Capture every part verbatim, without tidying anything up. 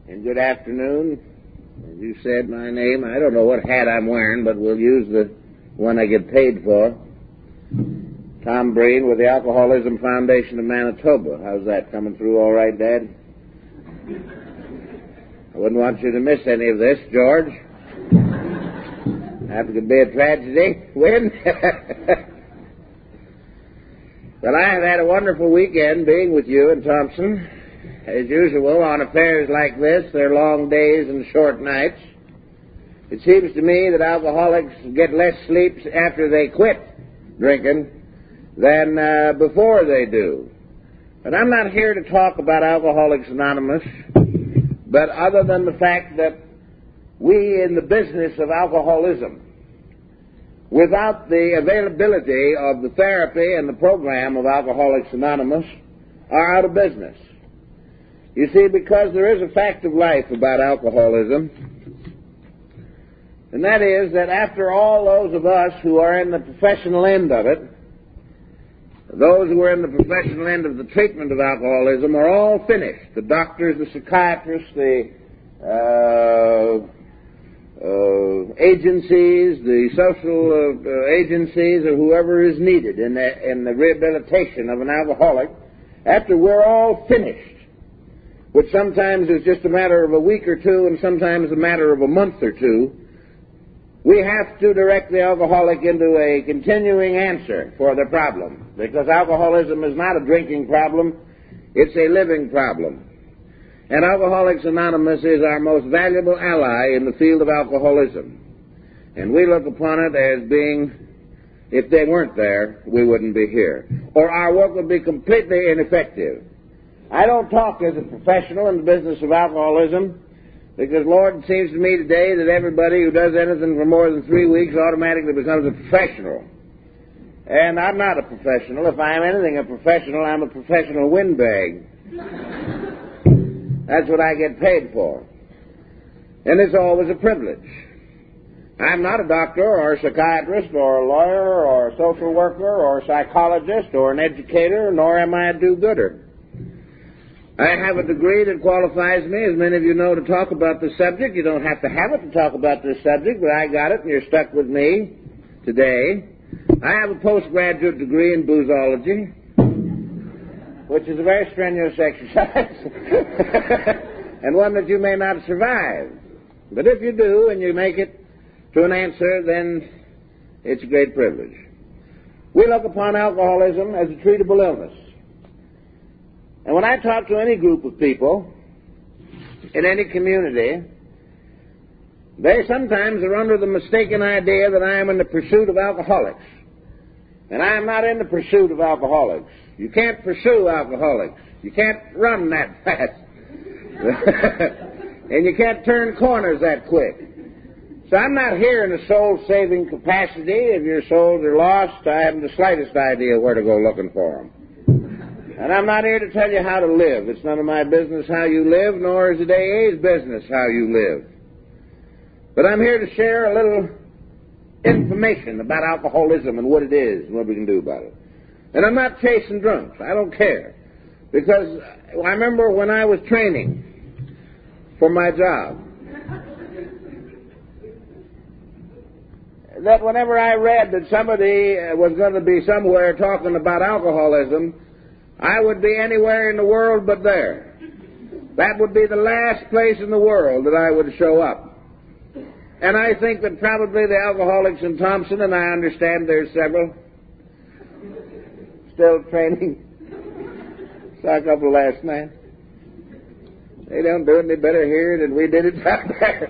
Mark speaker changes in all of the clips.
Speaker 1: and good afternoon. As you said my name, I don't know what hat I'm wearing, but we'll use the one I get paid for. Tom Breen with the Alcoholism Foundation of Manitoba. How's that coming through all right, Dad? I wouldn't want you to miss any of this, George. That could be a tragedy. Win? Well, I have had a wonderful weekend being with you and Thompson. As usual, on affairs like this, there are long days and short nights. It seems to me that alcoholics get less sleep after they quit drinking than uh, before they do. But I'm not here to talk about Alcoholics Anonymous, but other than the fact that we in the business of alcoholism, without the availability of the therapy and the program of Alcoholics Anonymous, are out of business. You see, because there is a fact of life about alcoholism, and that is that after all those of us who are in the professional end of it, those who are in the professional end of the treatment of alcoholism are all finished. The doctors, the psychiatrists, the uh, uh, agencies, the social uh, agencies, or whoever is needed in the, in the rehabilitation of an alcoholic, after we're all finished, which sometimes is just a matter of a week or two and sometimes a matter of a month or two, we have to direct the alcoholic into a continuing answer for the problem, because alcoholism is not a drinking problem, it's a living problem. And Alcoholics Anonymous is our most valuable ally in the field of alcoholism. And we look upon it as being, if they weren't there, we wouldn't be here. Or our work would be completely ineffective. I don't talk as a professional in the business of alcoholism, because, Lord, it seems to me today that everybody who does anything for more than three weeks automatically becomes a professional. And I'm not a professional. If I'm anything a professional, I'm a professional windbag. That's what I get paid for. And it's always a privilege. I'm not a doctor or a psychiatrist or a lawyer or a social worker or a psychologist or an educator, nor am I a do-gooder. I have a degree that qualifies me, as many of you know, to talk about this subject. You don't have to have it to talk about this subject, but I got it, and you're stuck with me today. I have a postgraduate degree in boozology, which is a very strenuous exercise, and one that you may not survive. But if you do, and you make it to an answer, then it's a great privilege. We look upon alcoholism as a treatable illness. And when I talk to any group of people in any community, they sometimes are under the mistaken idea that I am in the pursuit of alcoholics. And I am not in the pursuit of alcoholics. You can't pursue alcoholics. You can't run that fast. And you can't turn corners that quick. So I'm not here in a soul-saving capacity. If your souls are lost, I haven't the slightest idea where to go looking for them. And I'm not here to tell you how to live. It's none of my business how you live, nor is it A A's business how you live. But I'm here to share a little information about alcoholism and what it is and what we can do about it. And I'm not chasing drunks. I don't care. Because I remember when I was training for my job, that whenever I read that somebody was going to be somewhere talking about alcoholism, I would be anywhere in the world but there. That would be the last place in the world that I would show up. And I think that probably the alcoholics in Thompson, and I understand there's several, still training. Saw a couple last night. They don't do any better here than we did it down there.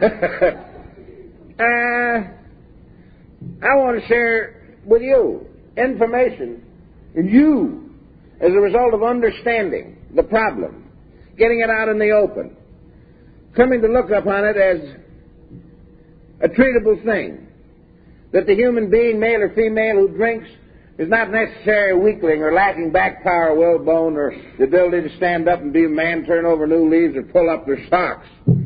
Speaker 1: uh, I want to share with you information, and you, as a result of understanding the problem, getting it out in the open, coming to look upon it as a treatable thing, that the human being, male or female, who drinks is not necessarily a weakling or lacking back power, will bone, or the ability to stand up and be a man, turn over new leaves, or pull up their socks.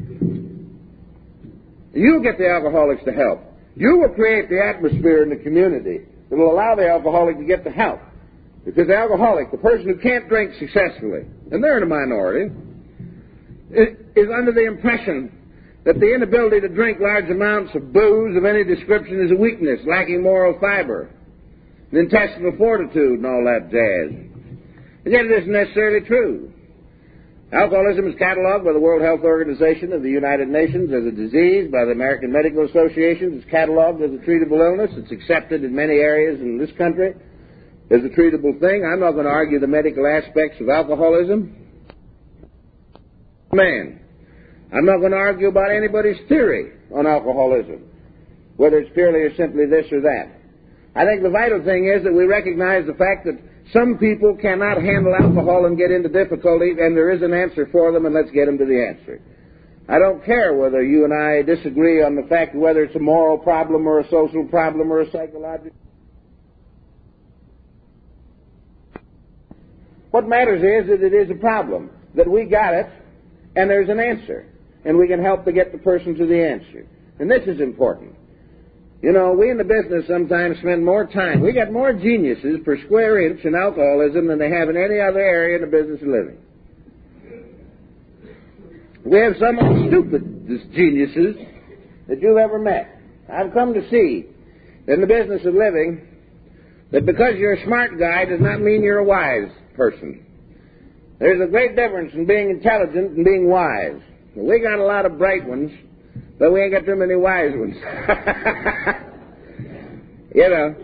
Speaker 1: You'll get the alcoholics to help. You will create the atmosphere in the community that will allow the alcoholic to get the help. Because the alcoholic, the person who can't drink successfully, and they're in a minority, is under the impression that the inability to drink large amounts of booze of any description is a weakness, lacking moral fiber, and intestinal fortitude, and all that jazz. And yet it isn't necessarily true. Alcoholism is catalogued by the World Health Organization of the United Nations as a disease, by the American Medical Association. It's catalogued as a treatable illness. It's accepted in many areas in this country as a treatable thing. I'm not going to argue the medical aspects of alcoholism. Man, I'm not going to argue about anybody's theory on alcoholism, whether it's purely or simply this or that. I think the vital thing is that we recognize the fact that some people cannot handle alcohol and get into difficulty, and there is an answer for them, and let's get them to the answer. I don't care whether you and I disagree on the fact of whether it's a moral problem or a social problem or a psychological. What matters is that it is a problem, that we got it, and there's an answer, and we can help to get the person to the answer. And this is important. You know, we in the business sometimes spend more time. We got more geniuses per square inch in alcoholism than they have in any other area in the business of living. We have some of the stupidest geniuses that you've ever met. I've come to see in the business of living that because you're a smart guy does not mean you're a wise person. There's a great difference in being intelligent and being wise. We got a lot of bright ones, but we ain't got too many wise ones. You know.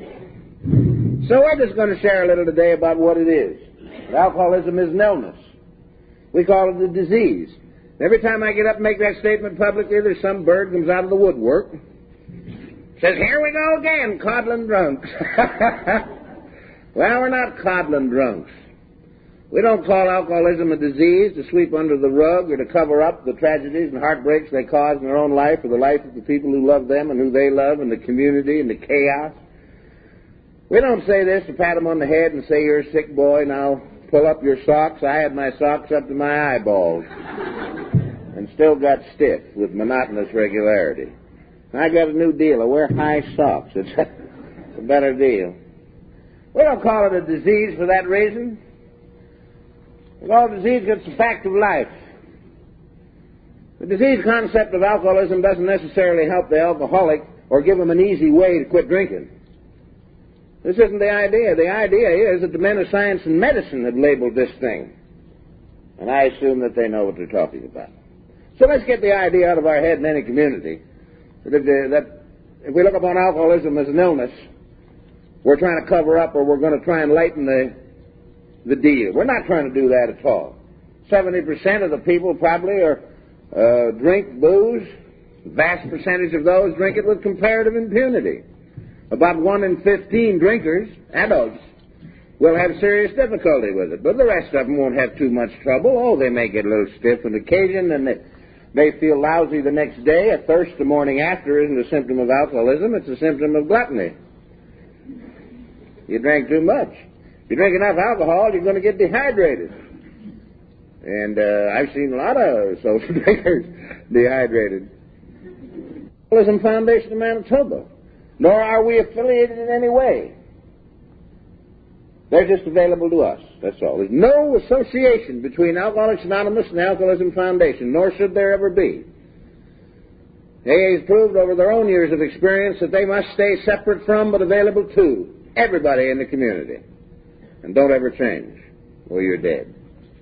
Speaker 1: So we're just going to share a little today about what it is. Alcoholism is an illness. We call it a disease. Every time I get up and make that statement publicly, there's some bird comes out of the woodwork, says, "Here we go again, coddling drunks." Well, we're not coddling drunks. We don't call alcoholism a disease to sweep under the rug or to cover up the tragedies and heartbreaks they cause in their own life or the life of the people who love them and who they love and the community and the chaos. We don't say this to pat them on the head and say, "You're a sick boy, now pull up your socks." I had my socks up to my eyeballs and still got stiff with monotonous regularity. I got a new deal. I wear high socks. It's a better deal. We don't call it a disease for that reason. Well, disease gets a fact of life. The disease concept of alcoholism doesn't necessarily help the alcoholic or give him an easy way to quit drinking. This isn't the idea. The idea is that the men of science and medicine have labeled this thing. And I assume that they know what they're talking about. So let's get the idea out of our head in any community that if, the, that if we look upon alcoholism as an illness, we're trying to cover up or we're going to try and lighten the the deal. We're not trying to do that at all. seventy percent of the people probably are, uh, drink booze. Vast percentage of those drink it with comparative impunity. About one in fifteen drinkers, adults, will have serious difficulty with it. But the rest of them won't have too much trouble. Oh, they may get a little stiff on occasion and they, they feel lousy the next day. A thirst the morning after isn't a symptom of alcoholism. It's a symptom of gluttony. You drank too much. If you drink enough alcohol, you're going to get dehydrated. And uh, I've seen a lot of social drinkers dehydrated. Alcoholism Foundation of Manitoba. Nor are we affiliated in any way. They're just available to us. That's all. There's no association between Alcoholics Anonymous and the Alcoholism Foundation, nor should there ever be. A A has proved over their own years of experience that they must stay separate from but available to everybody in the community. And don't ever change, or you're dead.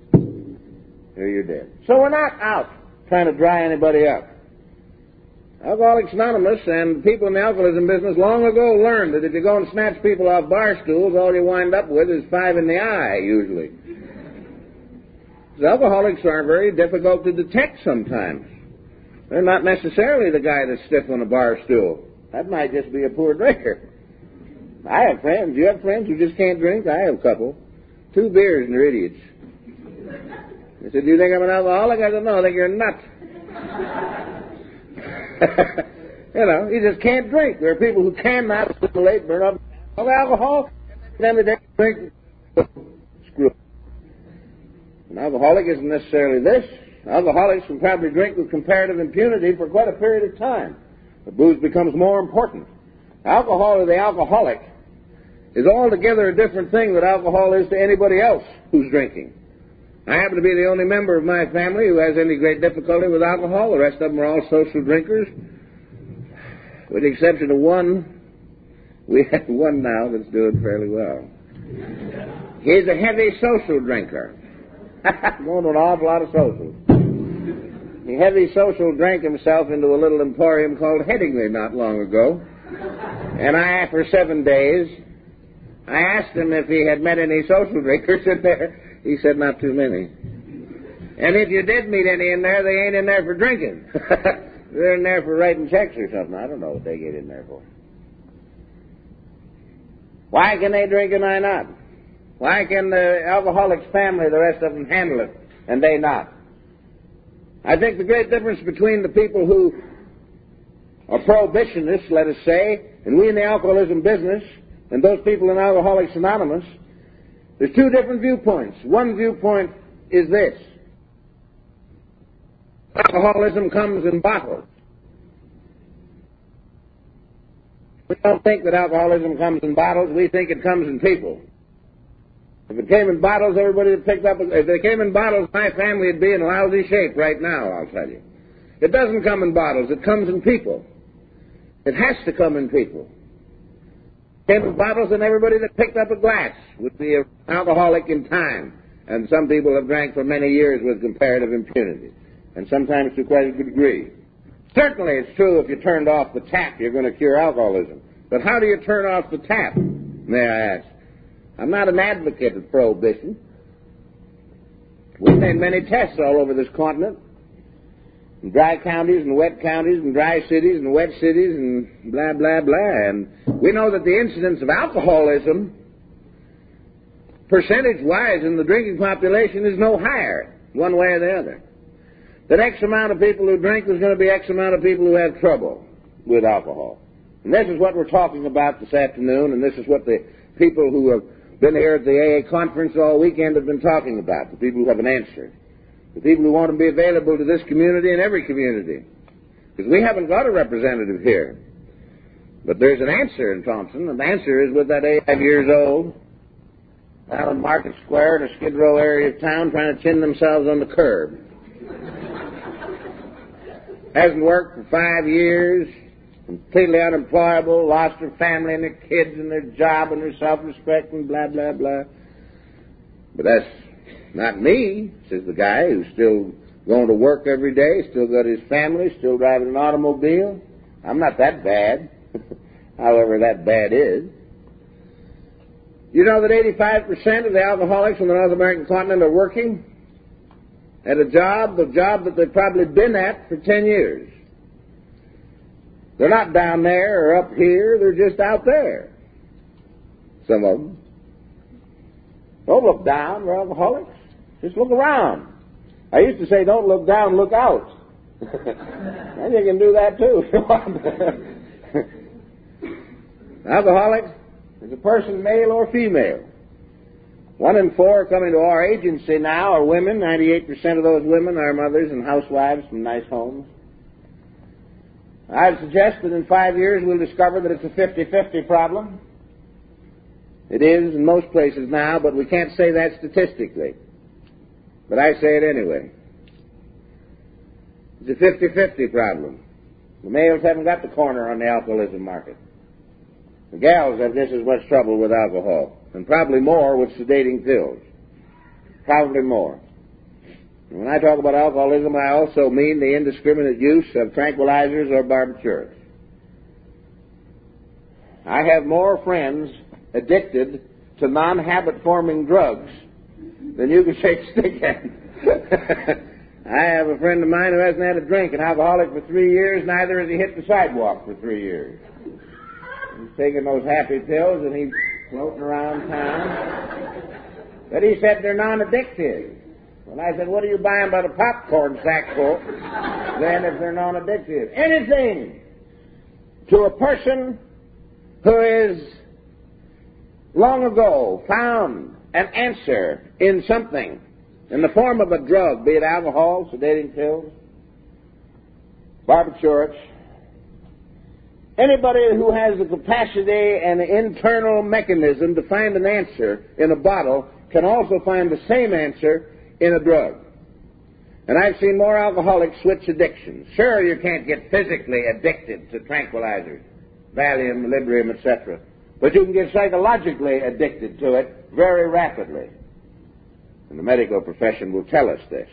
Speaker 1: Or you're dead. So we're not out trying to dry anybody up. Alcoholics Anonymous and people in the alcoholism business long ago learned that if you go and snatch people off bar stools, all you wind up with is five in the eye, usually. The alcoholics are very difficult to detect sometimes. They're not necessarily the guy that's stiff on a bar stool. That might just be a poor drinker. I have friends. You have friends who just can't drink? I have a couple. Two beers and they're idiots. They said, "Do you think I'm an alcoholic?" I said, "No, I think you're a nut." You know, you just can't drink. There are people who cannot assimilate, burn up of alcohol, and then they drink. Screw. An alcoholic isn't necessarily this. Alcoholics can probably drink with comparative impunity for quite a period of time. The booze becomes more important. Alcohol to the alcoholic is altogether a different thing than alcohol is to anybody else who's drinking. I happen to be the only member of my family who has any great difficulty with alcohol. The rest of them are all social drinkers. With the exception of one, we have one now that's doing fairly well. He's a heavy social drinker. Going to an awful lot of socials. He heavy social drank himself into a little emporium called Headingley not long ago. And I, after seven days, I asked him if he had met any social drinkers in there. He said not too many. And if you did meet any in there, they ain't in there for drinking. They're in there for writing checks or something. I don't know what they get in there for. Why can they drink and I not? Why can the alcoholic's family, the rest of them, handle it, and they not? I think the great difference between the people who are prohibitionists, let us say, and we in the alcoholism business, and those people in Alcoholics Anonymous, there's two different viewpoints. One viewpoint is this. Alcoholism comes in bottles. We don't think that alcoholism comes in bottles. We think it comes in people. If it came in bottles, everybody would pick up. If they came in bottles, my family would be in lousy shape right now, I'll tell you. It doesn't come in bottles. It comes in people. It has to come in people. If it came in bottles, then everybody that picked up a glass would be an alcoholic in time. And some people have drank for many years with comparative impunity, and sometimes to quite a good degree. Certainly it's true if you turned off the tap, you're going to cure alcoholism. But how do you turn off the tap, may I ask? I'm not an advocate of prohibition. We've made many tests all over this continent, in dry counties and wet counties and dry cities and wet cities and blah, blah, blah. And we know that the incidence of alcoholism, percentage-wise in the drinking population, is no higher, one way or the other. That X amount of people who drink, there's going to be X amount of people who have trouble with alcohol. And this is what we're talking about this afternoon, and this is what the people who have been here at the A A conference all weekend have been talking about, the people who have an answer, the people who want to be available to this community and every community. Because we haven't got a representative here. But there's an answer in Thompson, and the answer is with that eighty-five years old out in Market Square in a Skid Row area of town trying to chin themselves on the curb. Hasn't worked for five years, completely unemployable, lost her family and their kids and their job and their self-respect and blah, blah, blah. But that's not me, says the guy who's still going to work every day, still got his family, still driving an automobile. I'm not that bad, however that bad is. You know that eighty-five percent of the alcoholics on the North American continent are working at a job, the job that they've probably been at for ten years. They're not down there or up here, they're just out there. Some of them. Don't look down, we're alcoholics. Just look around. I used to say, don't look down, look out. And you can do that too if you want. Alcoholic is a person, male or female. One in four coming to our agency now are women. ninety-eight percent of those women are mothers and housewives from nice homes. I'd suggest that in five years we'll discover that it's a fifty-fifty problem. It is in most places now, but we can't say that statistically. But I say it anyway. It's a fifty-fifty problem. The males haven't got the corner on the alcoholism market. The gals have just as much trouble with alcohol, and probably more with sedating pills. Probably more. And when I talk about alcoholism, I also mean the indiscriminate use of tranquilizers or barbiturates. I have more friends addicted to non-habit-forming drugs than you can shake a stick at. I have a friend of mine who hasn't had a drink, an alcoholic for three years, neither has he hit the sidewalk for three years. He's taking those happy pills and he's floating around town. But he said they're non-addictive. Well, I said, what are you buying but a popcorn sack full then if they're non-addictive? Anything to a person who is long ago found an answer in something in the form of a drug, be it alcohol, sedating pills, barbiturates. Anybody who has the capacity and the internal mechanism to find an answer in a bottle can also find the same answer in a drug. And I've seen more alcoholics switch addictions. Sure, you can't get physically addicted to tranquilizers, Valium, Librium, et cetera, but you can get psychologically addicted to it very rapidly. And the medical profession will tell us this.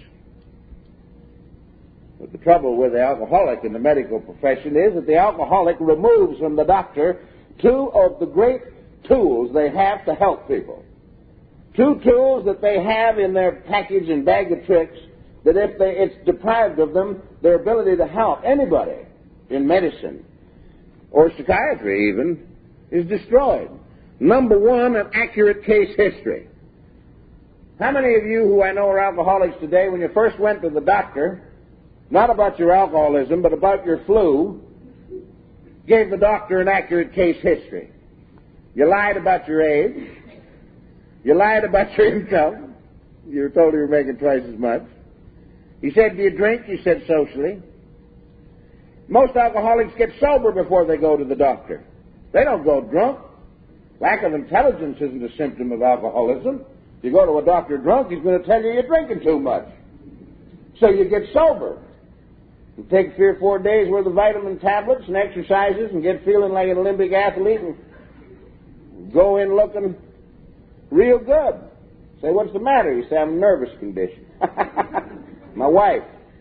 Speaker 1: But the trouble with the alcoholic in the medical profession is that the alcoholic removes from the doctor two of the great tools they have to help people. Two tools that they have in their package and bag of tricks that if they, it's deprived of them, their ability to help anybody in medicine or psychiatry even is destroyed. Number one, an accurate case history. How many of you who I know are alcoholics today, when you first went to the doctor, not about your alcoholism, but about your flu, gave the doctor an accurate case history? You lied about your age. You lied about your income. You were told you were making twice as much. He said, do you drink? You said socially. Most alcoholics get sober before they go to the doctor. They don't go drunk. Lack of intelligence isn't a symptom of alcoholism. If you go to a doctor drunk, he's going to tell you you're drinking too much. So you get sober. You take three or four days worth of vitamin tablets and exercises and get feeling like an Olympic athlete and go in looking real good. Say, what's the matter? You say, I'm a nervous condition. My wife.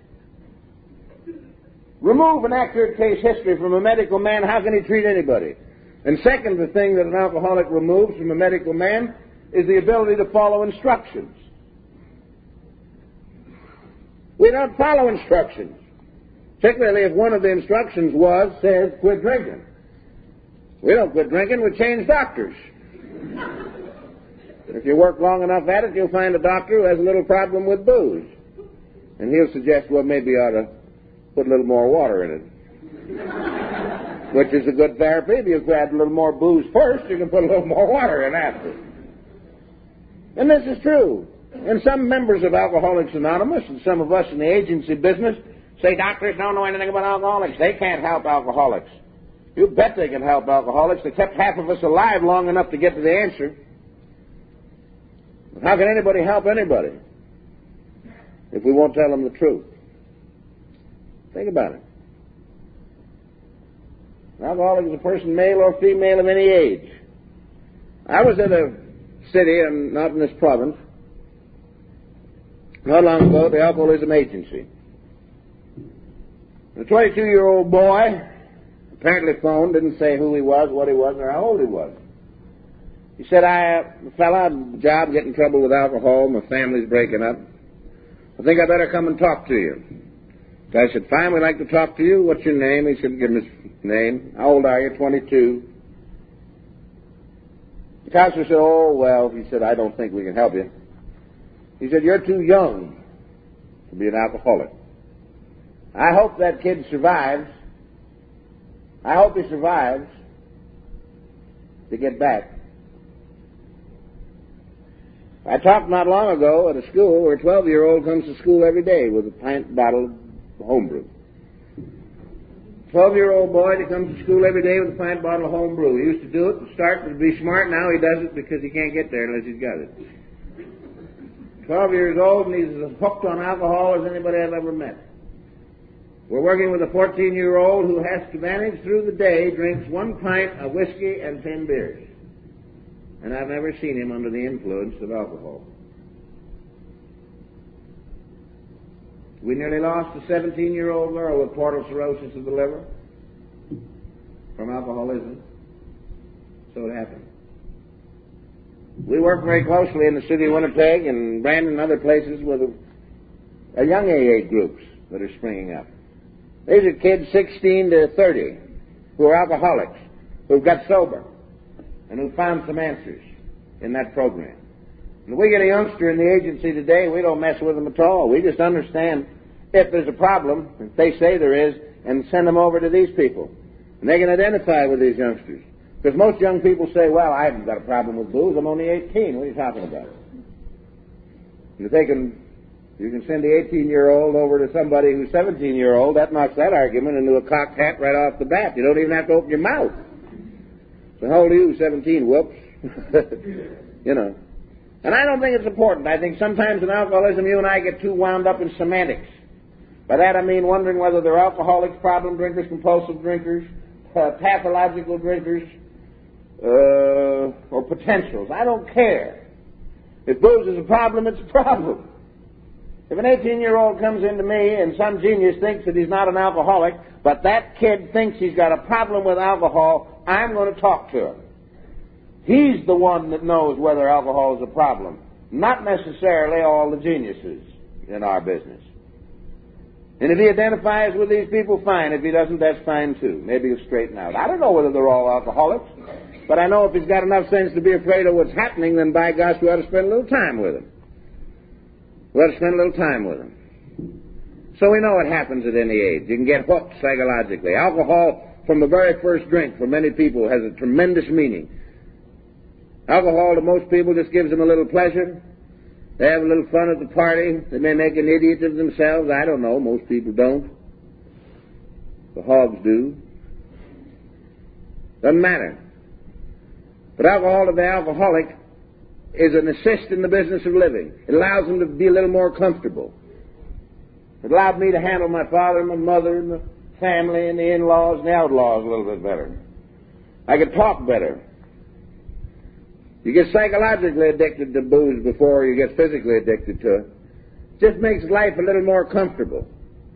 Speaker 1: Remove an accurate case history from a medical man, how can he treat anybody? And second, the thing that an alcoholic removes from a medical man is the ability to follow instructions. We don't follow instructions. Particularly if one of the instructions was, says, quit drinking. We don't quit drinking, we change doctors. If you work long enough at it, you'll find a doctor who has a little problem with booze. And he'll suggest, well, maybe you ought to put a little more water in it. Which is a good therapy. If you add a little more booze first, you can put a little more water in after. And this is true. And some members of Alcoholics Anonymous and some of us in the agency business say doctors don't know anything about alcoholics. They can't help alcoholics. You bet they can help alcoholics. They kept half of us alive long enough to get to the answer. But how can anybody help anybody if we won't tell them the truth? Think about it. An alcoholic is a person, male or female, of any age. I was in a city, and not in this province, not long ago, the Alcoholism Agency. A twenty-two-year-old boy apparently phoned, didn't say who he was, what he was, or how old he was. He said, I, fella, I have a job, get in trouble with alcohol, my family's breaking up. I think I better come and talk to you. So I said, fine, we'd like to talk to you. What's your name? He said, give him his name. How old are you? twenty-two. The counselor said, oh, well, he said, I don't think we can help you. He said, you're too young to be an alcoholic. I hope that kid survives. I hope he survives to get back. I talked not long ago at a school where a twelve-year-old comes to school every day with a pint bottle of homebrew. twelve-year-old boy that comes to school every day with a pint bottle of homebrew. He used to do it to start to be smart. Now he does it because he can't get there unless he's got it. twelve years old and he's as hooked on alcohol as anybody I've ever met. We're working with a fourteen-year-old who has to manage through the day, drinks one pint of whiskey and ten beers. And I've never seen him under the influence of alcohol. We nearly lost a seventeen-year-old girl with portal cirrhosis of the liver from alcoholism. So it happened. We work very closely in the city of Winnipeg and Brandon and other places with a, a young A A groups that are springing up. These are kids sixteen to thirty who are alcoholics, who've got sober, and who found some answers in that program. And we get a youngster in the agency today, we don't mess with them at all. We just understand if there's a problem, if they say there is, and send them over to these people. And they can identify with these youngsters. Because most young people say, well, I haven't got a problem with booze, I'm only eighteen. What are you talking about? And if they can, you can send the eighteen-year-old over to somebody who's seventeen-year-old, that knocks that argument into a cocked hat right off the bat. You don't even have to open your mouth. So how old are you? seventeen. Whoops. You know. And I don't think it's important. I think sometimes in alcoholism you and I get too wound up in semantics. By that I mean wondering whether they're alcoholics, problem drinkers, compulsive drinkers, uh, pathological drinkers, uh, or potentials. I don't care. If booze is a problem, it's a problem. If an eighteen-year-old comes into me and some genius thinks that he's not an alcoholic, but that kid thinks he's got a problem with alcohol, I'm going to talk to him. He's the one that knows whether alcohol is a problem, not necessarily all the geniuses in our business. And if he identifies with these people, fine. If he doesn't, that's fine too. Maybe he'll straighten out. I don't know whether they're all alcoholics, but I know if he's got enough sense to be afraid of what's happening, then by gosh, we ought to spend a little time with him. We ought to spend a little time with him. So we know it happens at any age. You can get hooked psychologically. Alcohol, from the very first drink, for many people, has a tremendous meaning. Alcohol to most people just gives them a little pleasure. They have a little fun at the party. They may make an idiot of themselves. I don't know. Most people don't. The hogs do. Doesn't matter. But alcohol to the alcoholic is an assist in the business of living. It allows them to be a little more comfortable. It allowed me to handle my father and my mother and the family and the in-laws and the outlaws a little bit better. I could talk better. You get psychologically addicted to booze before you get physically addicted to it. It just makes life a little more comfortable.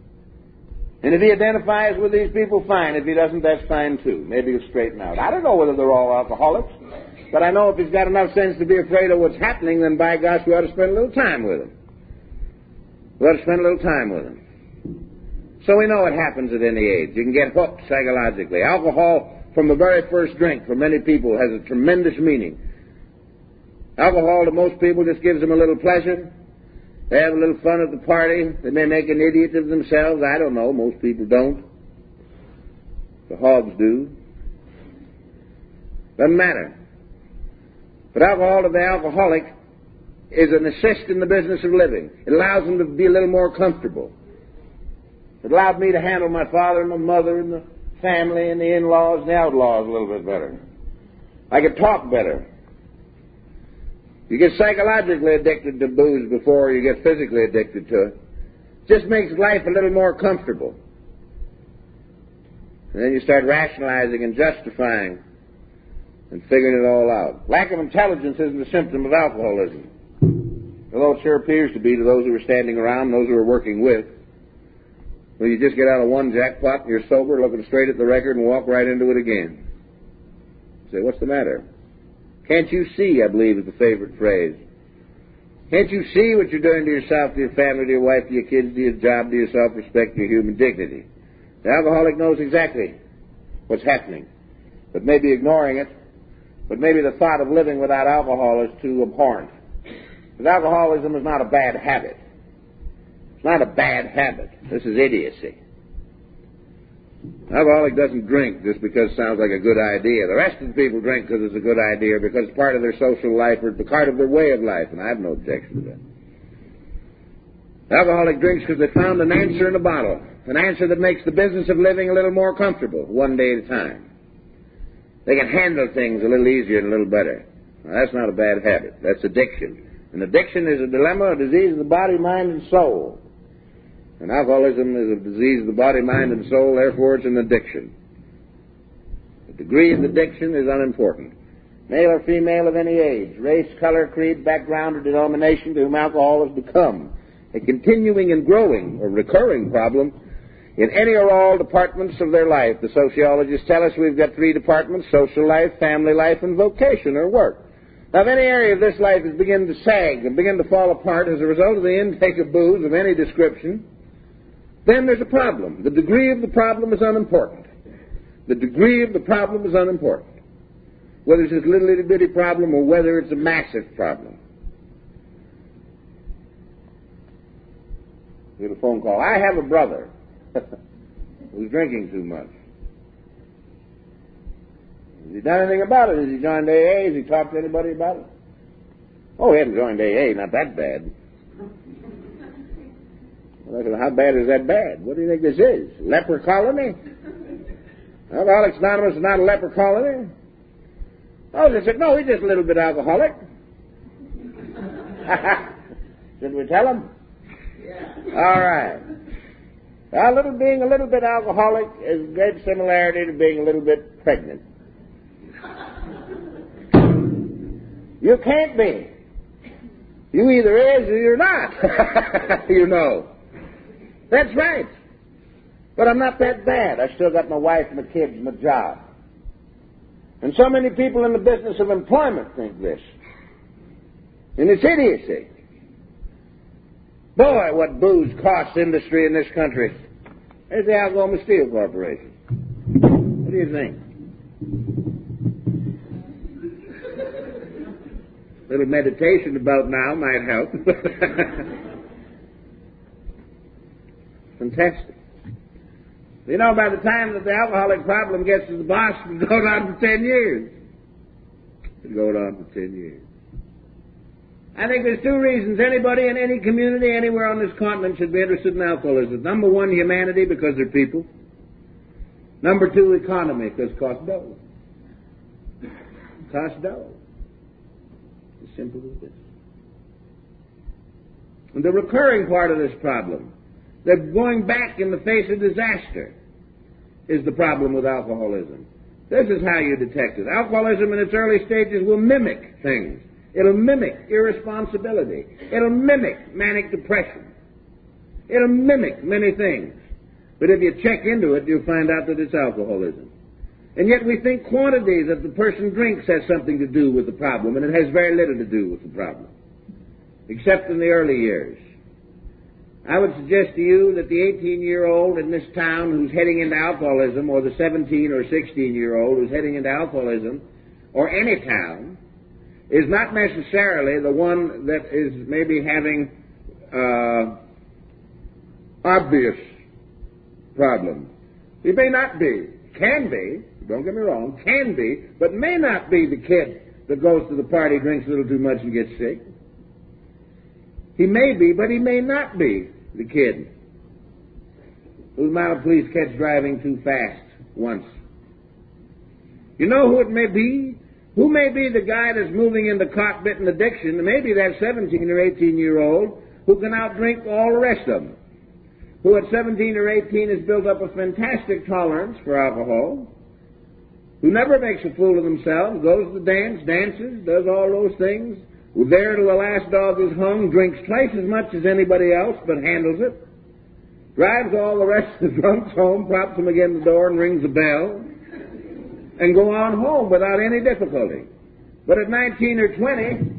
Speaker 1: And if he identifies with these people, fine. If he doesn't, that's fine too. Maybe he'll straighten out. I don't know whether they're all alcoholics, but I know if he's got enough sense to be afraid of what's happening, then by gosh, we ought to spend a little time with him. We ought to spend a little time with him. So we know it happens at any age. You can get hooked psychologically. Alcohol, from the very first drink, for many people, has a tremendous meaning. Alcohol to most people just gives them a little pleasure. They have a little fun at the party. They may make an idiot of themselves. I don't know. Most people don't. The hogs do. Doesn't matter. But alcohol to the alcoholic is an assist in the business of living. It allows them to be a little more comfortable. It allowed me to handle my father and my mother and the family and the in-laws and the outlaws a little bit better. I could talk better. You get psychologically addicted to booze before you get physically addicted to it. It just makes life a little more comfortable. And then you start rationalizing and justifying and figuring it all out. Lack of intelligence isn't a symptom of alcoholism, although it sure appears to be to those who are standing around, those who are working with. Well, you just get out of one jackpot and you're sober, looking straight at the record and walk right into it again. You say, what's the matter? Can't you see, I believe, is the favorite phrase. Can't you see what you're doing to yourself, to your family, to your wife, to your kids, to your job, to your self-respect, to your human dignity? The alcoholic knows exactly what's happening, but maybe ignoring it, but maybe the thought of living without alcohol is too abhorrent. Because alcoholism is not a bad habit. It's not a bad habit. This is idiocy. An alcoholic doesn't drink just because it sounds like a good idea. The rest of the people drink because it's a good idea, because it's part of their social life or it's part of their way of life, and I have no objection to that. The alcoholic drinks because they found an answer in a bottle, an answer that makes the business of living a little more comfortable, one day at a time. They can handle things a little easier and a little better. Now, that's not a bad habit. That's addiction. And addiction is a dilemma, a disease of the body, mind, and soul. And alcoholism is a disease of the body, mind, and soul, therefore it's an addiction. The degree of addiction is unimportant. Male or female of any age, race, color, creed, background, or denomination to whom alcohol has become a continuing and growing or recurring problem in any or all departments of their life. The sociologists tell us we've got three departments: social life, family life, and vocation or work. Now, if any area of this life is beginning to sag and begin to fall apart as a result of the intake of booze of any description, then there's a problem. The degree of the problem is unimportant. The degree of the problem is unimportant. Whether it's a little itty-bitty problem or whether it's a massive problem. We get a phone call. I have a brother who's drinking too much. Has he done anything about it? Has he joined A A? Has he talked to anybody about it? Oh, he hasn't joined A A. Not that bad. Well, how bad is that bad? What do you think this is? Leper colony? Alcoholics Anonymous is not a leper colony. Oh, they said, no, he's just a little bit alcoholic. Should we tell them?
Speaker 2: Yeah.
Speaker 1: All right. A little being a little bit alcoholic is great similarity to being a little bit pregnant. You can't be. You either is or you're not. You know. That's right. But I'm not that bad. I still got my wife, my kids, my job. And so many people in the business of employment think this. And it's idiocy. Boy, what booze costs industry in this country. There's the Algoma Steel Corporation. What do you think? A little meditation about now might help. Fantastic. You know, by the time that the alcoholic problem gets to the boss, it'll go on for ten years. It'll go on for ten years. I think there's two reasons anybody in any community anywhere on this continent should be interested in alcoholism. Number one, humanity, because they're people. Number two, economy, because it costs dough. It costs dough. As simple as this. And the recurring part of this problem, that going back in the face of disaster, is the problem with alcoholism. This is how you detect it. Alcoholism in its early stages will mimic things. It'll mimic irresponsibility. It'll mimic manic depression. It'll mimic many things. But if you check into it, you'll find out that it's alcoholism. And yet we think quantity that the person drinks has something to do with the problem, and it has very little to do with the problem, except in the early years. I would suggest to you that the eighteen-year-old in this town who's heading into alcoholism, or the seventeen or sixteen-year-old who's heading into alcoholism, or any town, is not necessarily the one that is maybe having uh, obvious problems. He may not be, can be, don't get me wrong, can be, but may not be the kid that goes to the party, drinks a little too much and gets sick. He may be, but he may not be the kid whose mounted police catch driving too fast once. You know who it may be? Who may be the guy that's moving into cock-bitten addiction? Maybe that seventeen or eighteen-year-old who can outdrink all the rest of them, who at seventeen or eighteen has built up a fantastic tolerance for alcohol, who never makes a fool of himself, goes to the dance, dances, does all those things, who's there till the last dog is hung, drinks twice as much as anybody else, but handles it, drives all the rest of the drunks home, props them against the door and rings the bell, and go on home without any difficulty. But at nineteen or twenty,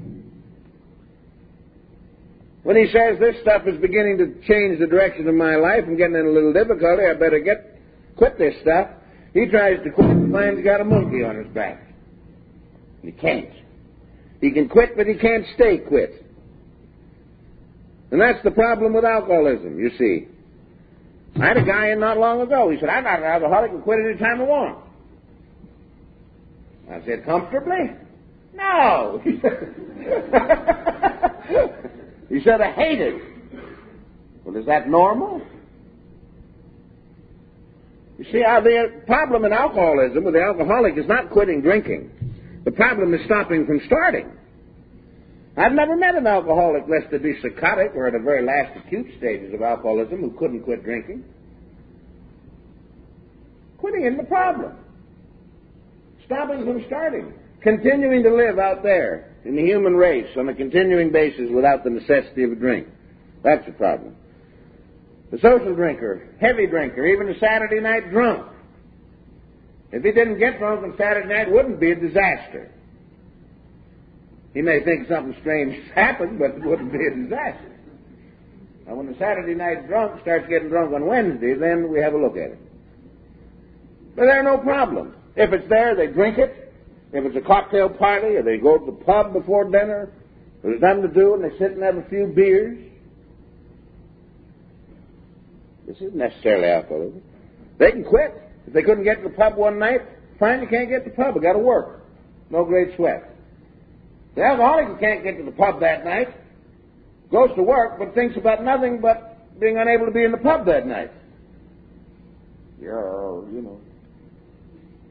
Speaker 1: when he says this stuff is beginning to change the direction of my life, I'm getting in a little difficulty, I better get quit this stuff, he tries to quit and finds he's got a monkey on his back. He can't. He can quit, but he can't stay quit. And that's the problem with alcoholism, you see. I had a guy in not long ago. He said, I'm not an alcoholic, I can quit any time I want. I said, comfortably? No. He said, he said, I hate it. Well, is that normal? You see, uh, the problem in alcoholism with the alcoholic is not quitting drinking. The problem is stopping from starting. I've never met an alcoholic, lest they be psychotic or at the very last acute stages of alcoholism, who couldn't quit drinking. Quitting isn't the problem. Stopping from starting. Continuing to live out there in the human race on a continuing basis without the necessity of a drink. That's the problem. The social drinker, heavy drinker, even a Saturday night drunk. If he didn't get drunk on Saturday night, it wouldn't be a disaster. He may think something strange has happened, but it wouldn't be a disaster. Now, when the Saturday night drunk starts getting drunk on Wednesday, then we have a look at it. But there are no problems. If it's there, they drink it. If it's a cocktail party, or they go to the pub before dinner, there's nothing to do, and they sit and have a few beers. This isn't necessarily alcoholism. They can quit. If they couldn't get to the pub one night, fine, you can't get to the pub. You've got to work. No great sweat. The alcoholic who can't get to the pub that night goes to work, but thinks about nothing but being unable to be in the pub that night. Yeah, you know.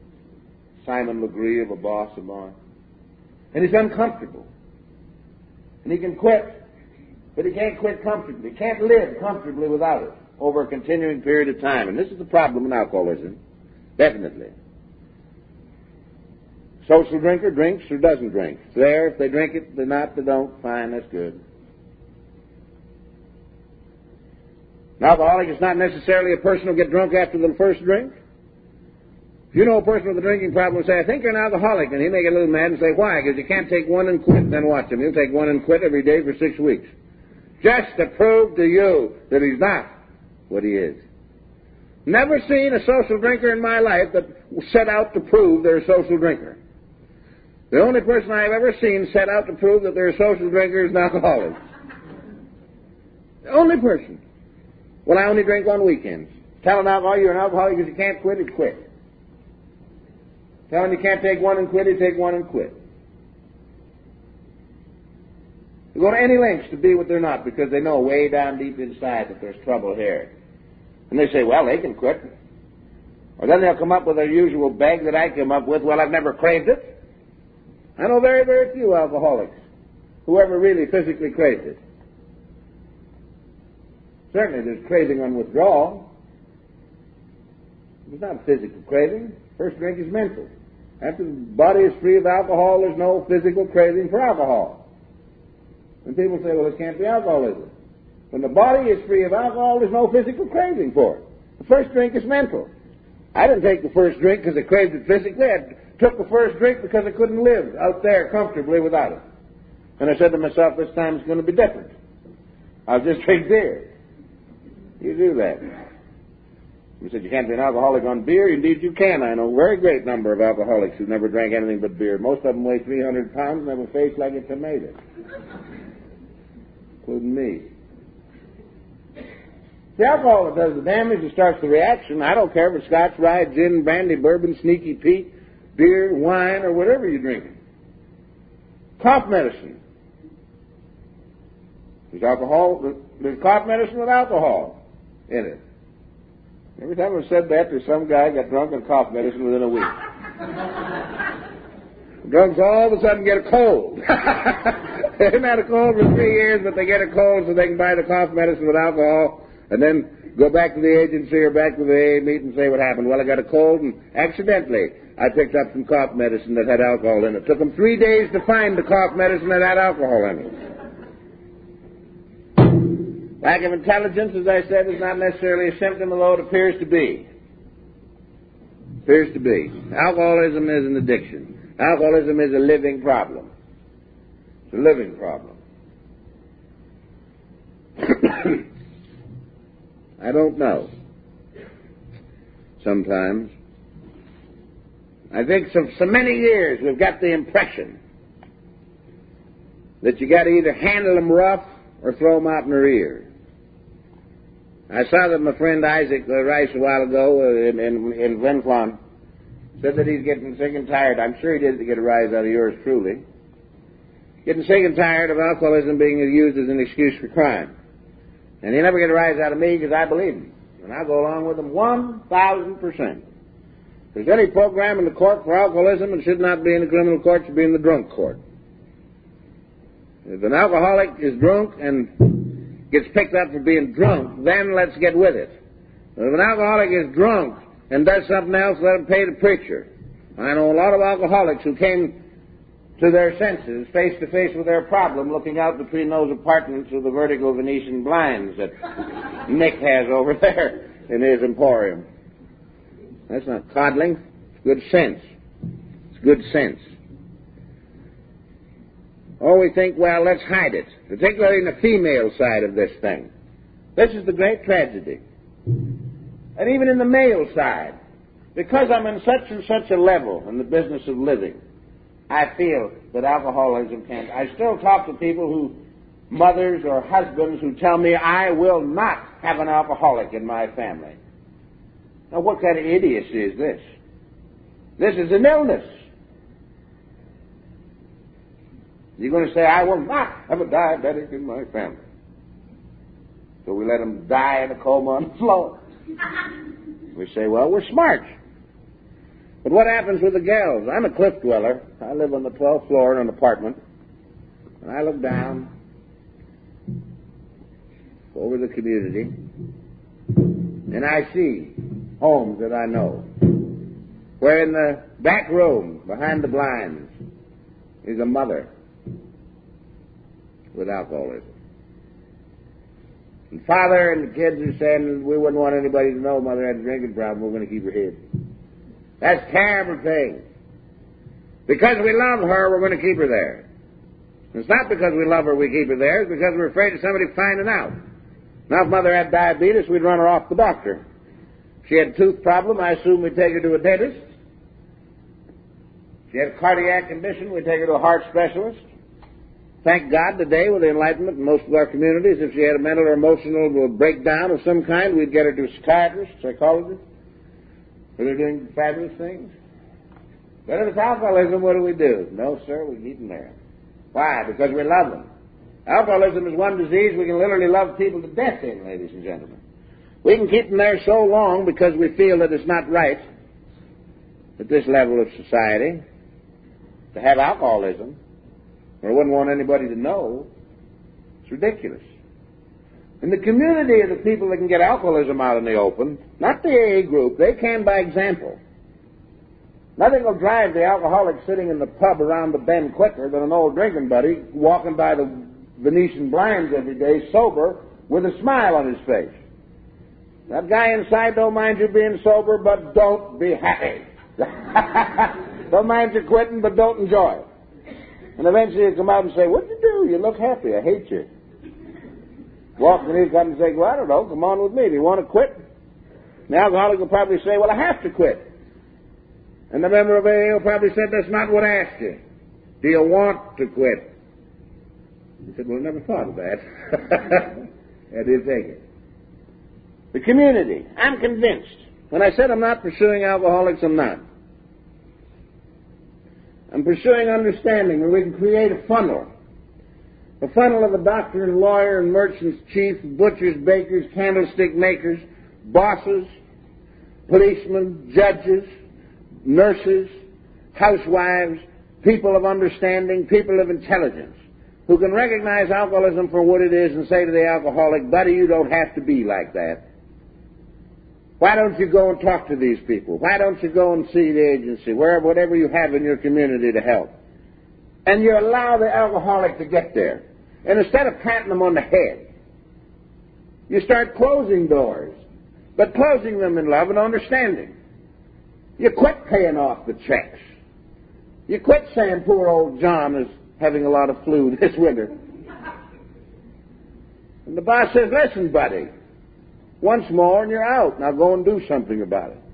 Speaker 1: Simon Legree of a boss of mine. And he's uncomfortable. And he can quit, but he can't quit comfortably. He can't live comfortably without it over a continuing period of time. And this is the problem in alcoholism, definitely. Social drinker drinks or doesn't drink. It's there. If they drink it, they're not, they don't. Fine, that's good. An alcoholic is not necessarily a person who'll get drunk after the first drink. If you know a person with a drinking problem, say, I think you're an alcoholic, and he may get a little mad and say, why? Because you can't take one and quit. Then watch him. He'll take one and quit every day for six weeks. Just to prove to you that he's not what he is. Never seen a social drinker in my life that set out to prove they're a social drinker. The only person I've ever seen set out to prove that they're a social drinker is an alcoholic. The only person. Well, I only drink on weekends. Tell an alcoholic you're an alcoholic because you can't quit, he'd quit. Tell him you can't take one and quit, he'd take one and quit. They go to any lengths to be what they're not because they know way down deep inside that there's trouble here. And they say, well, they can quit. Or then they'll come up with their usual beg that I come up with, well, I've never craved it. I know very, very few alcoholics who ever really physically craved it. Certainly there's craving on withdrawal. It's not physical craving. First drink is mental. After the body is free of alcohol, there's no physical craving for alcohol. And people say, well, this can't be alcoholism. When the body is free of alcohol, there's no physical craving for it. The first drink is mental. I didn't take the first drink because I craved it physically. I took the first drink because I couldn't live out there comfortably without it. And I said to myself, this time it's going to be different. I'll just drink beer. You do that. You said you can't be an alcoholic on beer. Indeed you can. I know a very great number of alcoholics who never drank anything but beer. Most of them weigh three hundred pounds and have a face like a tomato. Including me. The alcohol that does the damage, it starts the reaction. I don't care if it's scotch, rye, gin, brandy, bourbon, sneaky Pete, beer, wine, or whatever you're drinking. Cough medicine. There's alcohol, there's cough medicine with alcohol in it. Every time I've said that, there's some guy got drunk on cough medicine within a week. Drunks all of a sudden get a cold. They've had a cold for three years, but they get a cold so they can buy the cough medicine with alcohol and then go back to the agency or back to the A A meet and say what happened. Well, I got a cold and accidentally I picked up some cough medicine that had alcohol in it. It took them three days to find the cough medicine that had alcohol in it. Lack of intelligence, as I said, is not necessarily a symptom, although it appears to be. Appears to be. Alcoholism is an addiction. Alcoholism is a living problem. It's a living problem. I don't know. Sometimes. I think so, so many years we've got the impression that you got to either handle them rough or throw them out in their ear. I saw that my friend Isaac uh, Rice a while ago uh, in, in, in Glen Flan said that he's getting sick and tired. I'm sure he did it to get a rise out of yours truly. Getting sick and tired of alcoholism being used as an excuse for crime. And he'll never get a rise out of me because I believe him. And I'll go along with him one thousand percent. If there's any program in the court for alcoholism, it should not be in the criminal court, it should be in the drunk court. If an alcoholic is drunk and gets picked up for being drunk, then let's get with it. But if an alcoholic is drunk and does something else, let him pay the preacher. I know a lot of alcoholics who came to their senses, face to face with their problem, looking out between those apartments with the vertical Venetian blinds that Nick has over there in his emporium. That's not coddling. It's good sense. It's good sense. Or we think, well, let's hide it, particularly in the female side of this thing. This is the great tragedy. And even in the male side, because I'm in such and such a level in the business of living, I feel that alcoholism can't. I still talk to people who, mothers or husbands, who tell me I will not have an alcoholic in my family. Now, what kind of idiocy is this? This is an illness. You're going to say, I will not have a diabetic in my family. So we let them die in a coma on the floor. We say, well, we're smart. But what happens with the gals? I'm a cliff dweller. I live on the twelfth floor in an apartment. And I look down over the community, and I see homes that I know, where in the back room, behind the blinds, is a mother with alcoholism. And father and the kids are saying, we wouldn't want anybody to know mother had a drinking problem, we're going to keep her hid. That's a terrible thing. Because we love her, we're going to keep her there. It's not because we love her we keep her there, it's because we're afraid of somebody finding out. Now, if mother had diabetes, we'd run her off the doctor. If she had a tooth problem, I assume we'd take her to a dentist. If she had a cardiac condition, we'd take her to a heart specialist. Thank God today, with the enlightenment in most of our communities, if she had a mental or emotional breakdown of some kind, we'd get her to a psychiatrist, psychologist, where they're doing fabulous things. But if it's alcoholism, what do we do? No, sir, we keep them there. Why? Because we love them. Alcoholism is one disease we can literally love people to death in, ladies and gentlemen. We can keep them there so long because we feel that it's not right at this level of society to have alcoholism, or wouldn't want anybody to know. It's ridiculous. In the community of the people that can get alcoholism out in the open, not the A A group, they can by example. Nothing will drive the alcoholic sitting in the pub around the bend quicker than an old drinking buddy walking by the Venetian blinds every day sober with a smile on his face. That guy inside don't mind you being sober, but don't be happy. Don't mind you quitting, but don't enjoy it. And eventually he'll come out and say, what'd you do? You look happy. I hate you. Walk and he'll come and say, well, I don't know. Come on with me. Do you want to quit? And the alcoholic will probably say, well, I have to quit. And the member of A A will probably say, that's not what I asked you. Do you want to quit? He said, well, I never thought of that. And he'll take it. The community. I'm convinced. When I said I'm not pursuing alcoholics, I'm not. I'm pursuing understanding where we can create a funnel. A funnel of a doctor and lawyer and merchants, chiefs, butchers, bakers, candlestick makers, bosses, policemen, judges, nurses, housewives, people of understanding, people of intelligence, who can recognize alcoholism for what it is and say to the alcoholic, buddy, you don't have to be like that. Why don't you go and talk to these people? Why don't you go and see the agency, wherever, whatever you have in your community to help? And you allow the alcoholic to get there. And instead of patting them on the head, you start closing doors, but closing them in love and understanding. You quit paying off the checks. You quit saying poor old John is having a lot of flu this winter. And the boss says, listen, buddy, once more and you're out. Now go and do something about it.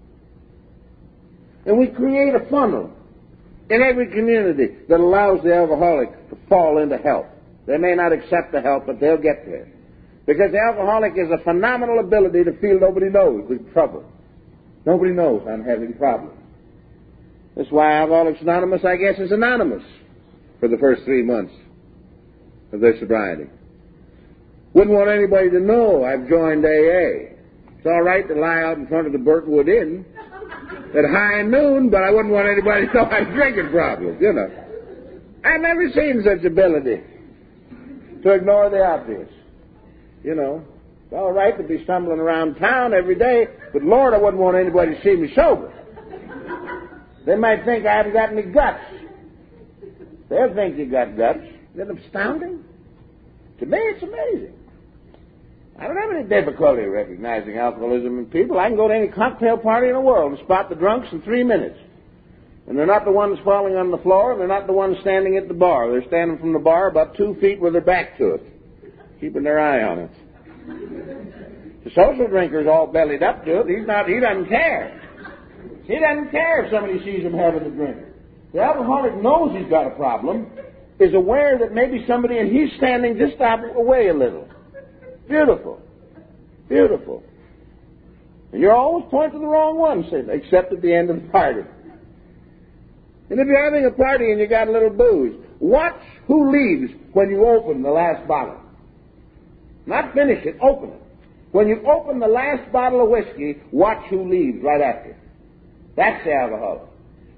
Speaker 1: And we create a funnel in every community that allows the alcoholic to fall into help. They may not accept the help, but they'll get there. Because the alcoholic is a phenomenal ability to feel nobody knows the trouble. Nobody knows I'm having problems. That's why Alcoholics Anonymous, I guess, is anonymous for the first three months of their sobriety. Wouldn't want anybody to know I've joined A A. It's all right to lie out in front of the Burtwood Inn at high noon, but I wouldn't want anybody to know I'm drinking problems, you know. I've never seen such ability to ignore the obvious, you know. It's all right to be stumbling around town every day, but Lord, I wouldn't want anybody to see me sober. They might think I haven't got any guts. They'll think you got guts. Isn't it astounding? To me, it's amazing. I don't have any difficulty recognizing alcoholism in people. I can go to any cocktail party in the world and spot the drunks in three minutes. And they're not the ones falling on the floor, and they're not the ones standing at the bar. They're standing from the bar about two feet with their back to it, keeping their eye on it. The social drinker's all bellied up to it. He's not, he doesn't care. He doesn't care if somebody sees him having a drink. The alcoholic knows he's got a problem, is aware that maybe somebody, and he's standing just out away a little. Beautiful. Beautiful. And you're always pointing to the wrong one, except at the end of the party. And if you're having a party and you got a little booze, watch who leaves when you open the last bottle. Not finish it, open it. When you open the last bottle of whiskey, watch who leaves right after. That's the alcoholic.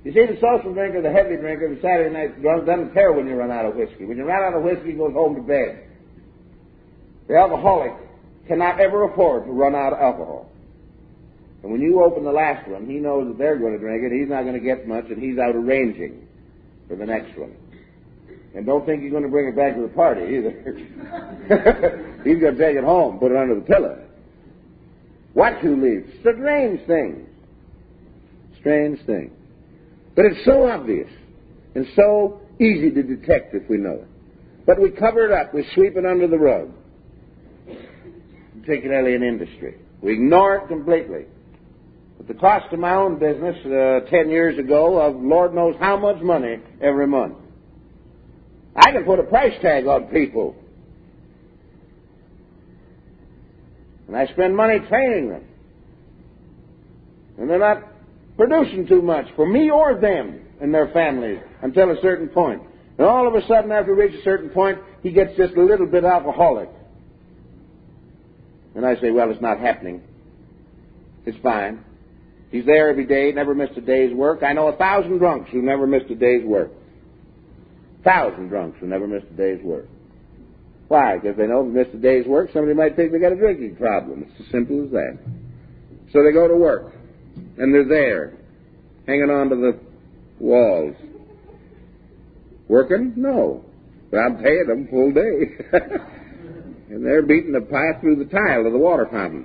Speaker 1: You see, the social drinker, the heavy drinker, the Saturday night drunk doesn't care when you run out of whiskey. When you run out of whiskey, he goes home to bed. The alcoholic cannot ever afford to run out of alcohol. And when you open the last one, he knows that they're going to drink it, he's not going to get much, and he's out arranging for the next one. And don't think you're going to bring it back to the party either. He's going to take it home, put it under the pillow. What you leave? It's a strange thing. Strange thing. But it's so obvious and so easy to detect if we know it. But we cover it up. We sweep it under the rug. Particularly in industry. We ignore it completely. But the cost of my own business uh, ten years ago of Lord knows how much money every month. I can put a price tag on people. And I spend money training them. And they're not producing too much for me or them and their families until a certain point. And all of a sudden, after we reach a certain point, he gets just a little bit alcoholic. And I say, well, it's not happening. It's fine. He's there every day, never missed a day's work. I know a thousand drunks who never missed a day's work. Thousand drunks who never missed a day's work. Why? Because they know if they missed a day's work, somebody might think they got a drinking problem. It's as simple as that. So they go to work, and they're there, hanging on to the walls. Working? No. But I'm paying them full day. And they're beating the pipe through the tile of the water fountain.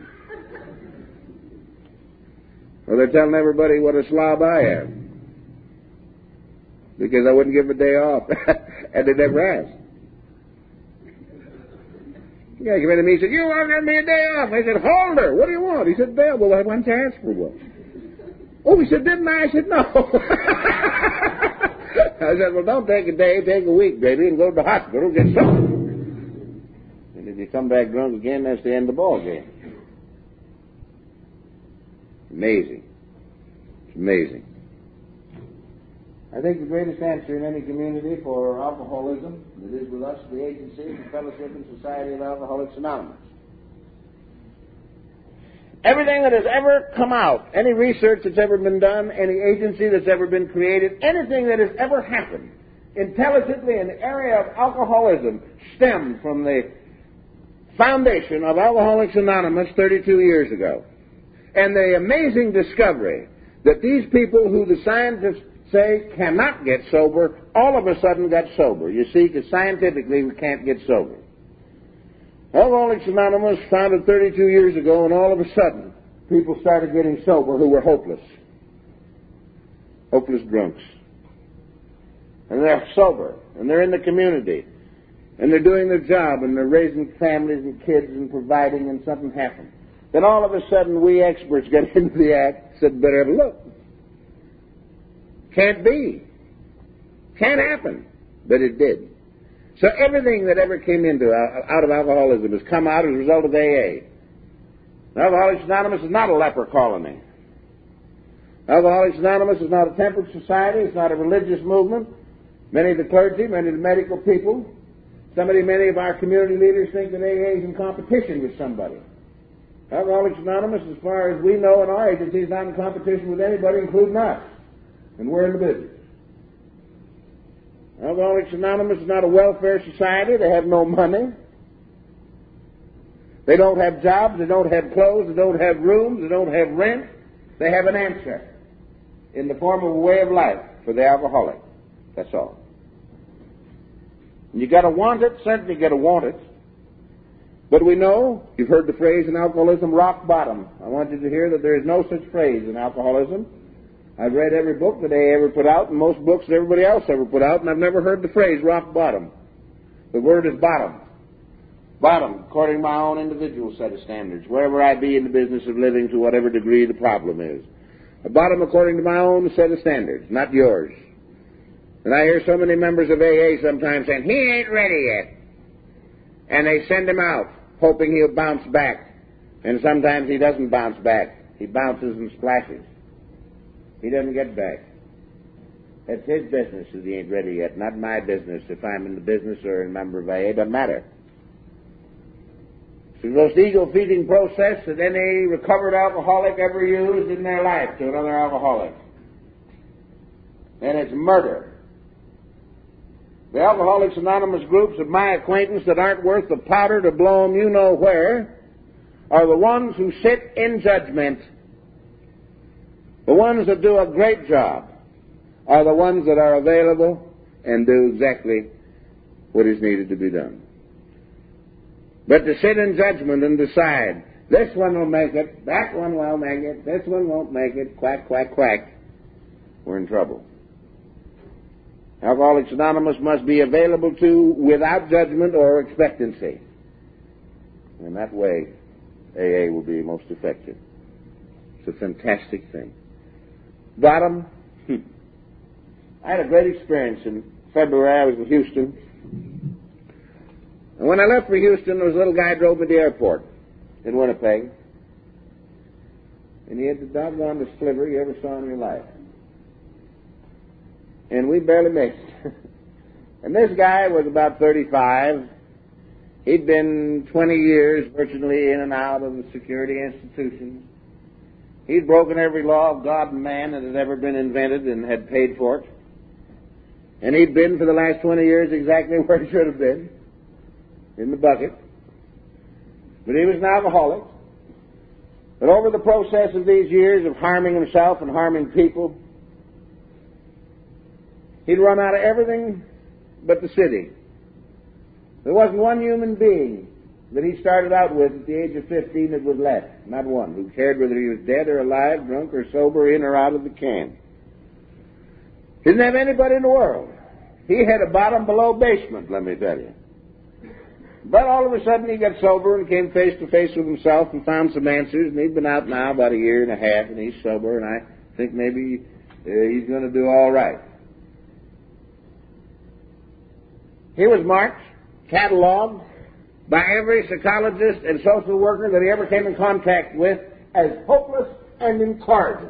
Speaker 1: Or they're telling everybody what a slob I am. Because I wouldn't give them a day off. And they never asked. The guy came in to me and said, you won't give me a day off. I said, hold her. What do you want? He said, Bill, well, I want to ask for one. Oh, he said, didn't I? I said, no. I said, well, don't take a day, take a week, baby, and go to the hospital, get something. And if you come back drunk again, that's the end of the ball game. Amazing. It's amazing. I think the greatest answer in any community for alcoholism that is with us, the agency, the Fellowship and Society of Alcoholics Anonymous. Everything that has ever come out, any research that's ever been done, any agency that's ever been created, anything that has ever happened intelligently in the area of alcoholism stemmed from the foundation of Alcoholics Anonymous thirty-two years ago. And the amazing discovery that these people who the scientists say cannot get sober, all of a sudden got sober. You see, because scientifically we can't get sober. Alcoholics Anonymous founded thirty-two years ago, and all of a sudden people started getting sober who were hopeless. Hopeless drunks. And they're sober, and they're in the community, and they're doing their job, and they're raising families and kids and providing, and something happened. Then all of a sudden we experts got into the act, said, better have a look. Can't be. Can't happen. But it did. So everything that ever came into out of alcoholism has come out as a result of A A. Alcoholics Anonymous is not a leper colony. Alcoholics Anonymous is not a temperance society. It's not a religious movement. Many of the clergy, many of the medical people, somebody, many of our community leaders think that A A is in competition with somebody. Alcoholics Anonymous, as far as we know in our agency, is not in competition with anybody, including us. And we're in the business. Alcoholics Anonymous is not a welfare society. They have no money. They don't have jobs. They don't have clothes. They don't have rooms. They don't have rent. They have an answer in the form of a way of life for the alcoholic. That's all. And you got to want it. Certainly you got to want it. But we know, you've heard the phrase in alcoholism, rock bottom. I want you to hear that there is no such phrase in alcoholism. I've read every book that they ever put out, and most books that everybody else ever put out, and I've never heard the phrase rock bottom. The word is bottom. Bottom, according to my own individual set of standards, wherever I be in the business of living to whatever degree the problem is. A bottom according to my own set of standards, not yours. And I hear so many members of A A sometimes saying, he ain't ready yet. And they send him out, hoping he'll bounce back. And sometimes he doesn't bounce back. He bounces and splashes. He doesn't get back. That's his business if he ain't ready yet, not my business if I'm in the business or a member of A A. It doesn't matter. It's the most ego-feeding process that any recovered alcoholic ever used in their life to another alcoholic. and it's murder. The Alcoholics Anonymous groups of my acquaintance that aren't worth the powder to blow 'em you know where are the ones who sit in judgment. The ones that do a great job are the ones that are available and do exactly what is needed to be done. But to sit in judgment and decide, this one will make it, that one will make it, this one won't make it, quack, quack, quack, we're in trouble. Alcoholics Anonymous must be available to without judgment or expectancy. In that way, A A will be most effective. It's a fantastic thing. Bottom, hmm. I had a great experience in February. I was in Houston. And when I left for Houston, there was a little guy drove me to the airport in Winnipeg. And he had the doggonest sliver you ever saw in your life. And we barely missed. And this guy was about thirty-five. He'd been twenty years virtually in and out of the security institutions. He'd broken every law of God and man that had ever been invented and had paid for it. And he'd been for the last twenty years exactly where he should have been, in the bucket. But he was an alcoholic. But over the process of these years of harming himself and harming people, he'd run out of everything but the city. There wasn't one human being that he started out with at the age of fifteen that was left. Not one who cared whether he was dead or alive, drunk or sober, in or out of the can. He didn't have anybody in the world. He had a bottom below basement, let me tell you. But all of a sudden he got sober and came face to face with himself and found some answers, and he'd been out now about a year and a half, and he's sober, and I think maybe uh, he's going to do all right. He was marked, cataloged, by every psychologist and social worker that he ever came in contact with as hopeless and incorrigible.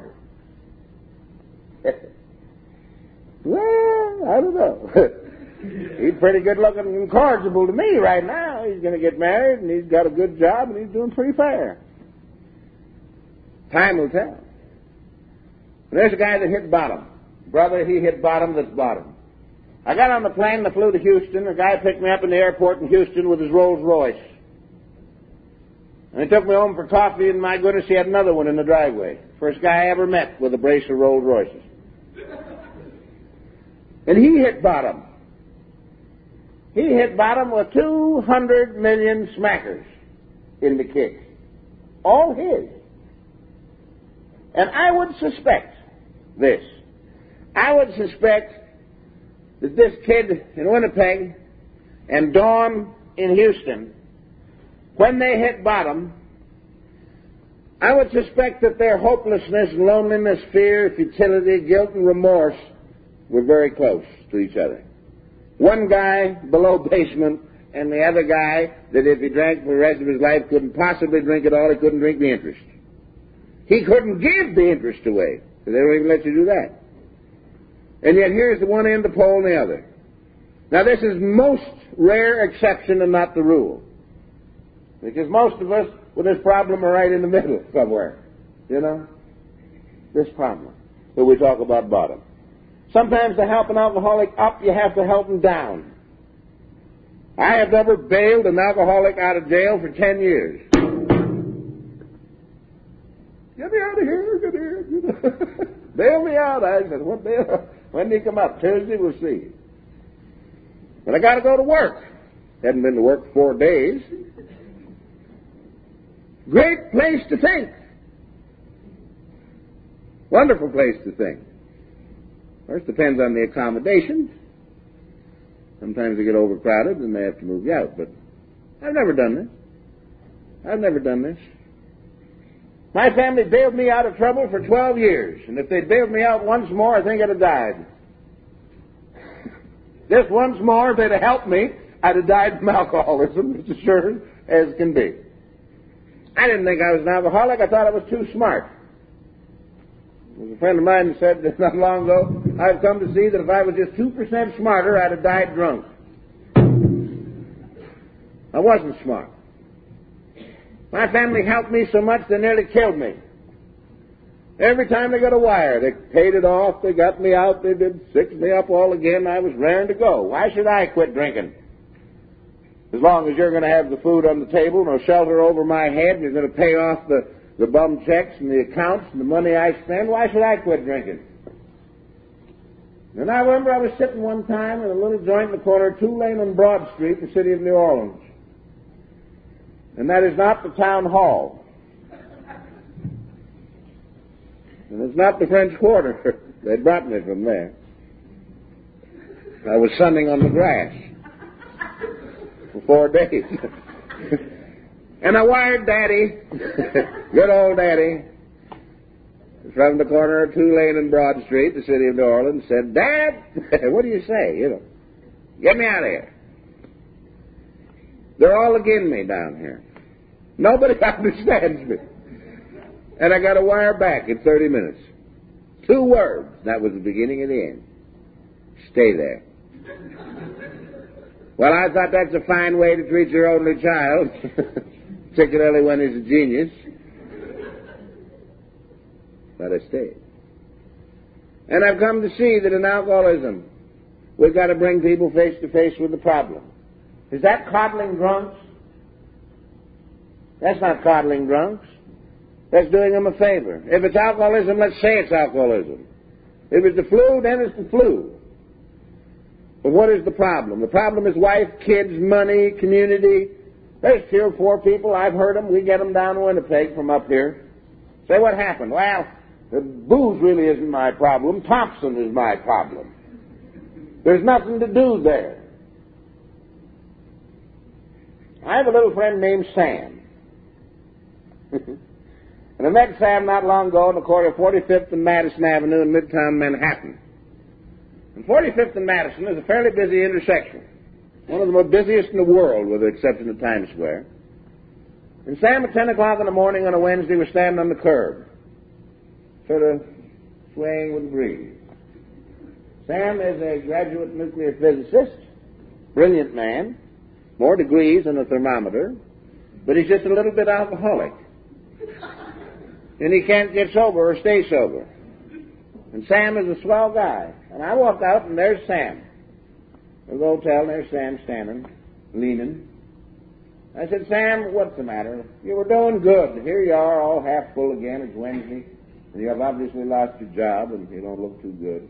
Speaker 1: Well, I don't know. He's pretty good looking and incorrigible to me right now. He's going to get married, and he's got a good job, and he's doing pretty fair. Time will tell. And there's a guy that hit bottom. Brother, he hit bottom that's bottom. I got on the plane and I flew to Houston. A guy picked me up in the airport in Houston with his Rolls Royce. And he took me home for coffee, and my goodness, he had another one in the driveway. First guy I ever met with a brace of Rolls Royces. And he hit bottom. He hit bottom with two hundred million smackers in the kick. All his. And I would suspect this. I would suspect that this kid in Winnipeg and Dawn in Houston, when they hit bottom, I would suspect that their hopelessness, loneliness, fear, futility, guilt, and remorse were very close to each other. One guy below basement, and the other guy that if he drank for the rest of his life couldn't possibly drink at all. He couldn't drink the interest. He couldn't give the interest away, because they don't even let you do that. And yet here's the one end of the pole and the other. Now this is most rare exception and not the rule. Because most of us with this problem are right in the middle somewhere. You know? This problem. So we talk about bottom. Sometimes to help an alcoholic up, you have to help him down. I have never bailed an alcoholic out of jail for ten years. Get me out of here, get here. Bail me out. I said, what bail? When do you come up? Tuesday, we'll see. But I got to go to work. Hadn't been to work four days. Great place to think. Wonderful place to think. Of course, depends on the accommodation. Sometimes they get overcrowded and they have to move you out. But I've never done this. I've never done this. My family bailed me out of trouble for twelve years. And if they'd bailed me out once more, I think I'd have died. Just once more, if they'd have helped me, I'd have died from alcoholism, as sure as can be. I didn't think I was an alcoholic. I thought I was too smart. There was a friend of mine who said not long ago, I've come to see that if I was just two percent smarter, I'd have died drunk. I wasn't smart. My family helped me so much they nearly killed me. Every time they got a wire, they paid it off, they got me out, they did fix me up all again, I was raring to go. Why should I quit drinking? As long as you're going to have the food on the table, no shelter over my head, and you're going to pay off the, the bum checks and the accounts and the money I spend, why should I quit drinking? And I remember I was sitting one time in a little joint in the corner of Tulane and Broad Street in the city of New Orleans. And that is not the town hall. And it's not the French Quarter. They brought me from there. I was sunning on the grass for four days. And I wired Daddy, good old Daddy, from the corner of Tulane and Broad Street, the city of New Orleans, said, Dad, what do you say? You know, get me out of here. They're all against me down here. Nobody understands me. And I got a wire back in thirty minutes. Two words. That was the beginning and the end. Stay there. Well, I thought that's a fine way to treat your only child, particularly when he's a genius. But I stayed. And I've come to see that in alcoholism, we've got to bring people face to face with the problem. Is that coddling drunks? That's not coddling drunks. That's doing them a favor. If it's alcoholism, let's say it's alcoholism. If it's the flu, then it's the flu. But what is the problem? The problem is wife, kids, money, community. There's three or four people, I've heard them, we get them down to Winnipeg from up here. Say, what happened? Well, the booze really isn't my problem. Thompson is my problem. There's nothing to do there. I have a little friend named Sam. And I met Sam not long ago on the corner of forty-fifth and Madison Avenue in Midtown Manhattan. And forty-fifth and Madison is a fairly busy intersection. One of the most busiest in the world, with the exception of Times Square. And Sam at ten o'clock in the morning on a Wednesday was standing on the curb, sort of swaying with the breeze. Sam is a graduate nuclear physicist, brilliant man, more degrees than a thermometer, but he's just a little bit alcoholic. And he can't get sober or stay sober. And Sam is a swell guy. And I walk out, and there's Sam. There's the hotel, and there's Sam standing, leaning. I said, Sam, what's the matter? You were doing good. Here you are, all half full again. It's Wednesday. And you have obviously lost your job, and you don't look too good.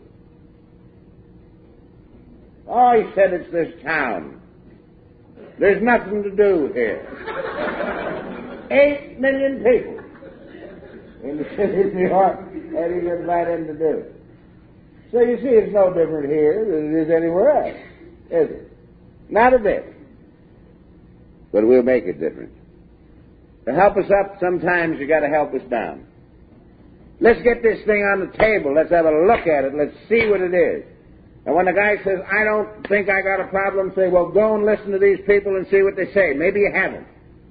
Speaker 1: Oh, he said, it's this town. There's nothing to do here. Eight million people in the city of New York, that he can invite him to do. So you see, it's no different here than it is anywhere else, is it? Not a bit. But we'll make it different. To help us up, sometimes you got to help us down. Let's get this thing on the table. Let's have a look at it. Let's see what it is. And when the guy says, I don't think I got a problem, say, well, go and listen to these people and see what they say. Maybe you haven't.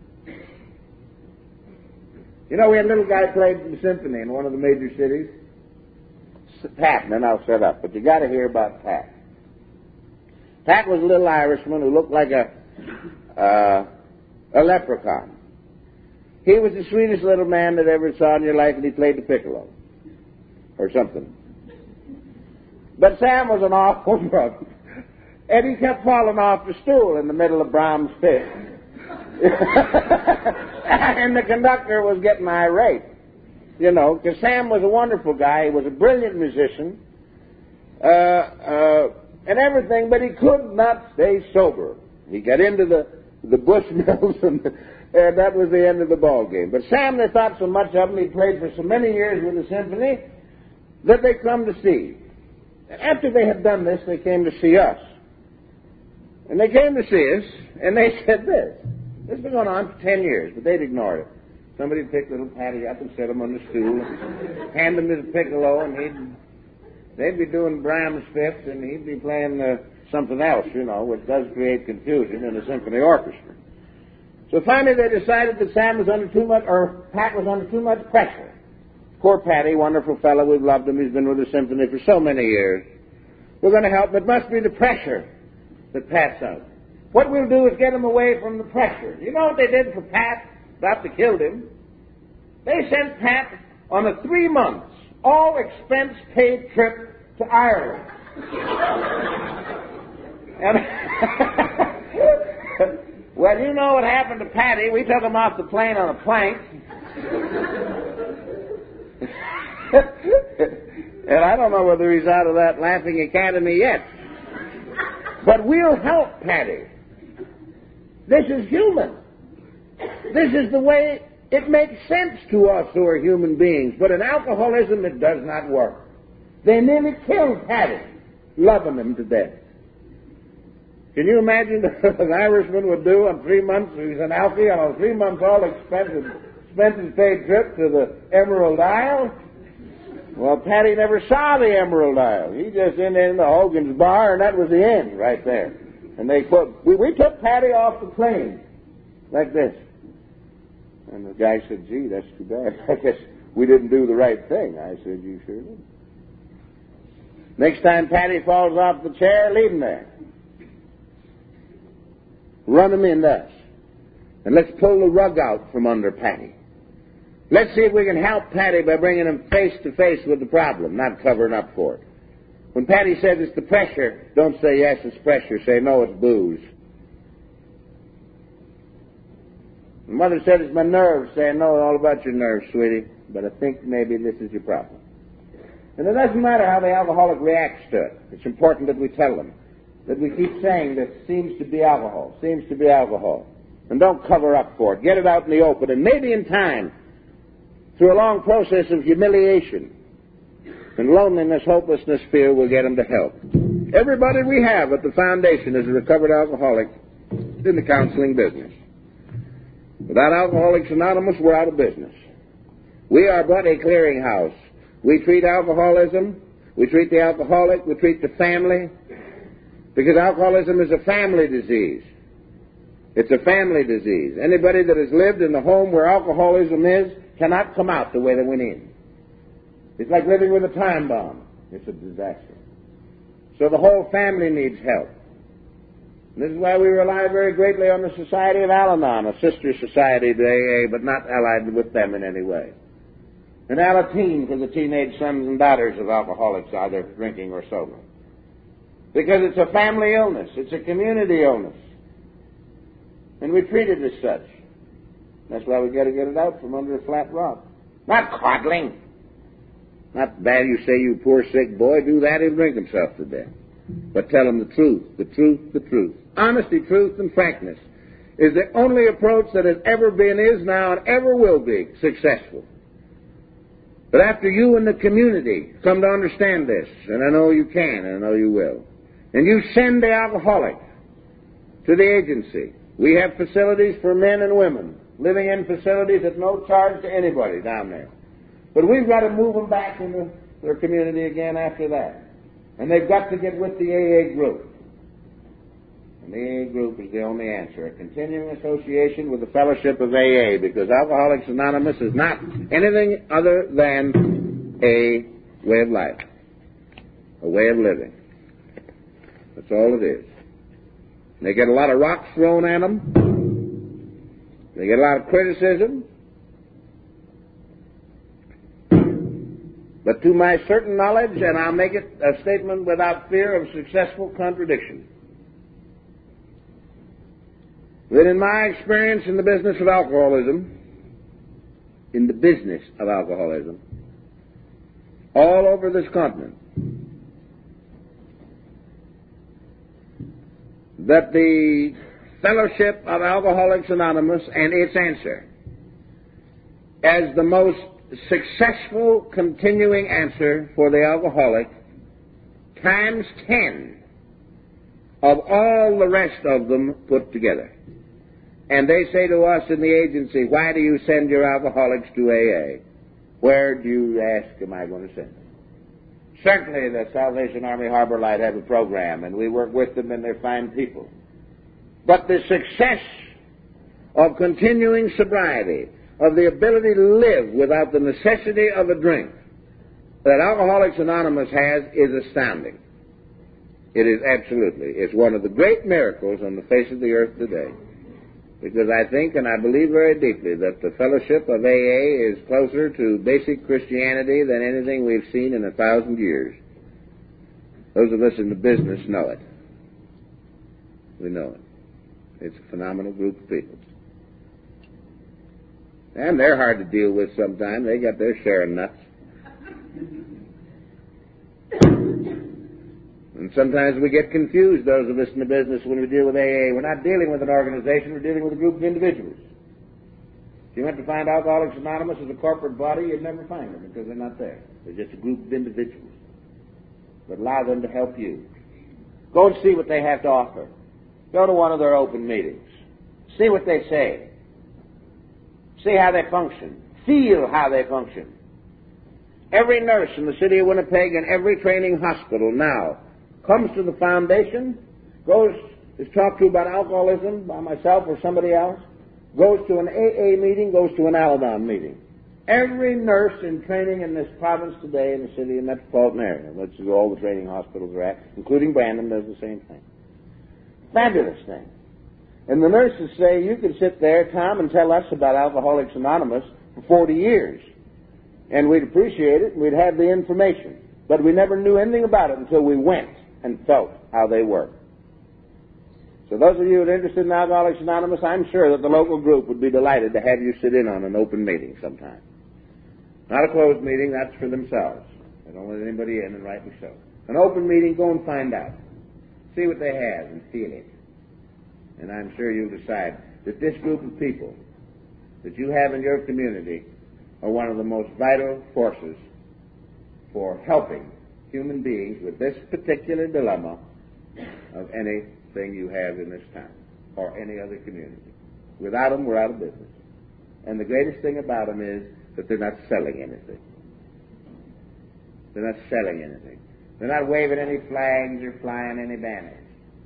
Speaker 1: You know, we had a little guy played the symphony in one of the major cities. Pat, and then I'll shut up. But you got to hear about Pat. Pat was a little Irishman who looked like a uh, a leprechaun. He was the sweetest little man that ever saw in your life, and he played the piccolo or something. But Sam was an awful drunk, and he kept falling off the stool in the middle of Brahms' Fifth. And the conductor was getting irate, you know, because Sam was a wonderful guy. He was a brilliant musician uh, uh, and everything, but he could not stay sober. He got into the, the Bushmills, and, and that was the end of the ball game. But Sam, they thought so much of him, he played for so many years with the symphony, that they come to see. After they had done this, they came to see us. And they came to see us, and they said this. This has been going on for ten years, but they'd ignored it. Somebody would pick little Patty up and set him on the stool, and hand him his piccolo, and he'd, they'd be doing Brahms' Fifth, and he'd be playing uh, something else, you know, which does create confusion in a symphony orchestra. So finally they decided that Sam was under too much, or Pat was under too much pressure. Poor Patty, wonderful fellow, we've loved him, he's been with the symphony for so many years. We're going to help him. It must be the pressure that Pat's under. What we'll do is get him away from the pressure. You know what they did for Pat? About to kill him. They sent Pat on a three months, all expense paid trip to Ireland. And well, you know what happened to Patty. We took him off the plane on a plank. And I don't know whether he's out of that laughing academy yet. But we'll help Patty. This is human. This is the way it makes sense to us who are human beings. But in alcoholism, it does not work. They nearly killed Patty, loving him to death. Can you imagine what an Irishman would do on three months? He's an alkie on a three months all expenses, expenses paid trip to the Emerald Isle. Well, Patty never saw the Emerald Isle. He just ended in the Hogan's Bar, and that was the end right there. And they put, we, we took Patty off the plane like this. And the guy said, gee, that's too bad. I guess we didn't do the right thing. I said, you sure did. Next time Patty falls off the chair, leave him there. Run him in thus. And let's pull the rug out from under Patty. Let's see if we can help Patty by bringing him face to face with the problem, not covering up for it. When Patty says it's the pressure, don't say yes, it's pressure. Say no, it's booze. When Mother said it's my nerves, say no, all about your nerves, sweetie, but I think maybe this is your problem. And it doesn't matter how the alcoholic reacts to it. It's important that we tell them, that we keep saying that seems to be alcohol, seems to be alcohol. And don't cover up for it. Get it out in the open, and maybe in time, through a long process of humiliation and loneliness, hopelessness, fear, we'll get them to help. Everybody we have at the foundation is a recovered alcoholic in the counseling business. Without Alcoholics Anonymous, we're out of business. We are but a clearinghouse. We treat alcoholism, we treat the alcoholic, we treat the family, because alcoholism is a family disease. It's a family disease. Anybody that has lived in the home where alcoholism is cannot come out the way they went in. It's like living with a time bomb. It's a disaster. So the whole family needs help. And this is why we rely very greatly on the Society of Al-Anon, a sister society to A A, but not allied with them in any way. And Alateen for the teenage sons and daughters of alcoholics, either drinking or sober. Because it's a family illness. It's a community illness. And we treat it as such. That's why we got to get it out from under a flat rock. Not coddling. Not bad you say, you poor sick boy, do that, he'll drink himself to death. But tell him the truth, the truth, the truth. Honesty, truth, and frankness is the only approach that has ever been, is now, and ever will be successful. But after you and the community come to understand this, and I know you can, and I know you will, and you send the alcoholic to the agency. We have facilities for men and women, living in facilities at no charge to anybody down there. But we've got to move them back into their community again after that. And they've got to get with the A A group. And the A A group is the only answer, a continuing association with the fellowship of A A, because Alcoholics Anonymous is not anything other than a way of life, a way of living. That's all it is. They get a lot of rocks thrown at them. They get a lot of criticism. But to my certain knowledge, and I'll make it a statement without fear of successful contradiction, that in my experience in the business of alcoholism, in the business of alcoholism, all over this continent, that the Fellowship of Alcoholics Anonymous and its answer, as the most successful continuing answer for the alcoholic, times ten of all the rest of them put together. And they say to us in the agency, why do you send your alcoholics to A A? Where do you ask am I going to send them? Certainly the Salvation Army Harbor Light have a program, and we work with them, and they're fine people. But the success of continuing sobriety, of the ability to live without the necessity of a drink, that Alcoholics Anonymous has is astounding. It is absolutely. It's one of the great miracles on the face of the earth today. because I think and I believe very deeply that the fellowship of A A is closer to basic Christianity than anything we've seen in a thousand years. Those of us in the business know it. We know it. It's a phenomenal group of people. And they're hard to deal with sometimes. They got their share of nuts. And sometimes we get confused, those of us in the business, when we deal with A A. We're not dealing with an organization, we're dealing with a group of individuals. If you went to find Alcoholics Anonymous as a corporate body, you'd never find them because they're not there. They're just a group of individuals. But allow them to help you. Go and see what they have to offer. Go to one of their open meetings. See what they say. See how they function. Feel how they function. Every nurse in the city of Winnipeg and every training hospital now comes to the foundation, goes, is talked to about alcoholism by myself or somebody else, goes to an A A meeting, goes to an Al-Anon meeting. Every nurse in training in this province today in the city and metropolitan area, which is all the training hospitals are at, including Brandon, does the same thing. Fabulous thing. And the nurses say, you can sit there, Tom, and tell us about Alcoholics Anonymous for forty years. And we'd appreciate it, and we'd have the information. But we never knew anything about it until we went and felt how they were. So those of you who are interested in Alcoholics Anonymous, I'm sure that the local group would be delighted to have you sit in on an open meeting sometime. Not a closed meeting, that's for themselves. They don't let anybody in, and rightly so. An open meeting, go and find out. See what they have and feel it. And I'm sure you'll decide that this group of people that you have in your community are one of the most vital forces for helping human beings with this particular dilemma of anything you have in this town or any other community. Without them, we're out of business. And the greatest thing about them is that they're not selling anything. They're not selling anything. They're not waving any flags or flying any banners.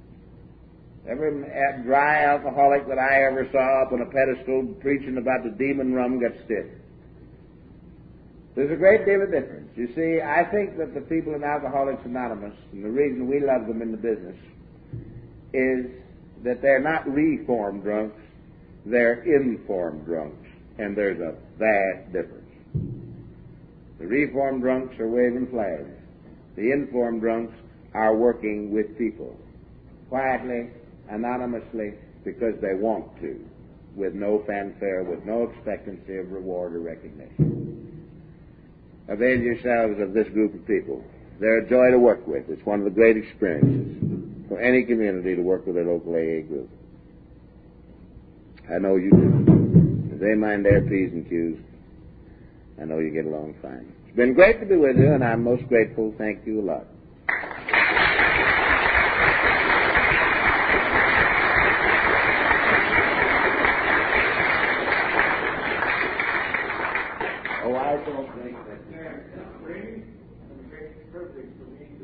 Speaker 1: Every dry alcoholic that I ever saw up on a pedestal preaching about the demon rum got stiff. There's a great deal of difference. You see, I think that the people in Alcoholics Anonymous, and the reason we love them in the business, is that they're not reformed drunks, they're informed drunks. And there's a vast difference. The reformed drunks are waving flags. The informed drunks are working with people, quietly, anonymously, because they want to, with no fanfare, with no expectancy of reward or recognition. Avail yourselves of this group of people. They're a joy to work with. It's one of the great experiences for any community to work with a local A A group. I know you do. If they mind their P's and Q's, I know you get along fine. It's been great to be with you, and I'm most grateful. Thank you a lot. Oh, I don't think that. It's a great privilege for me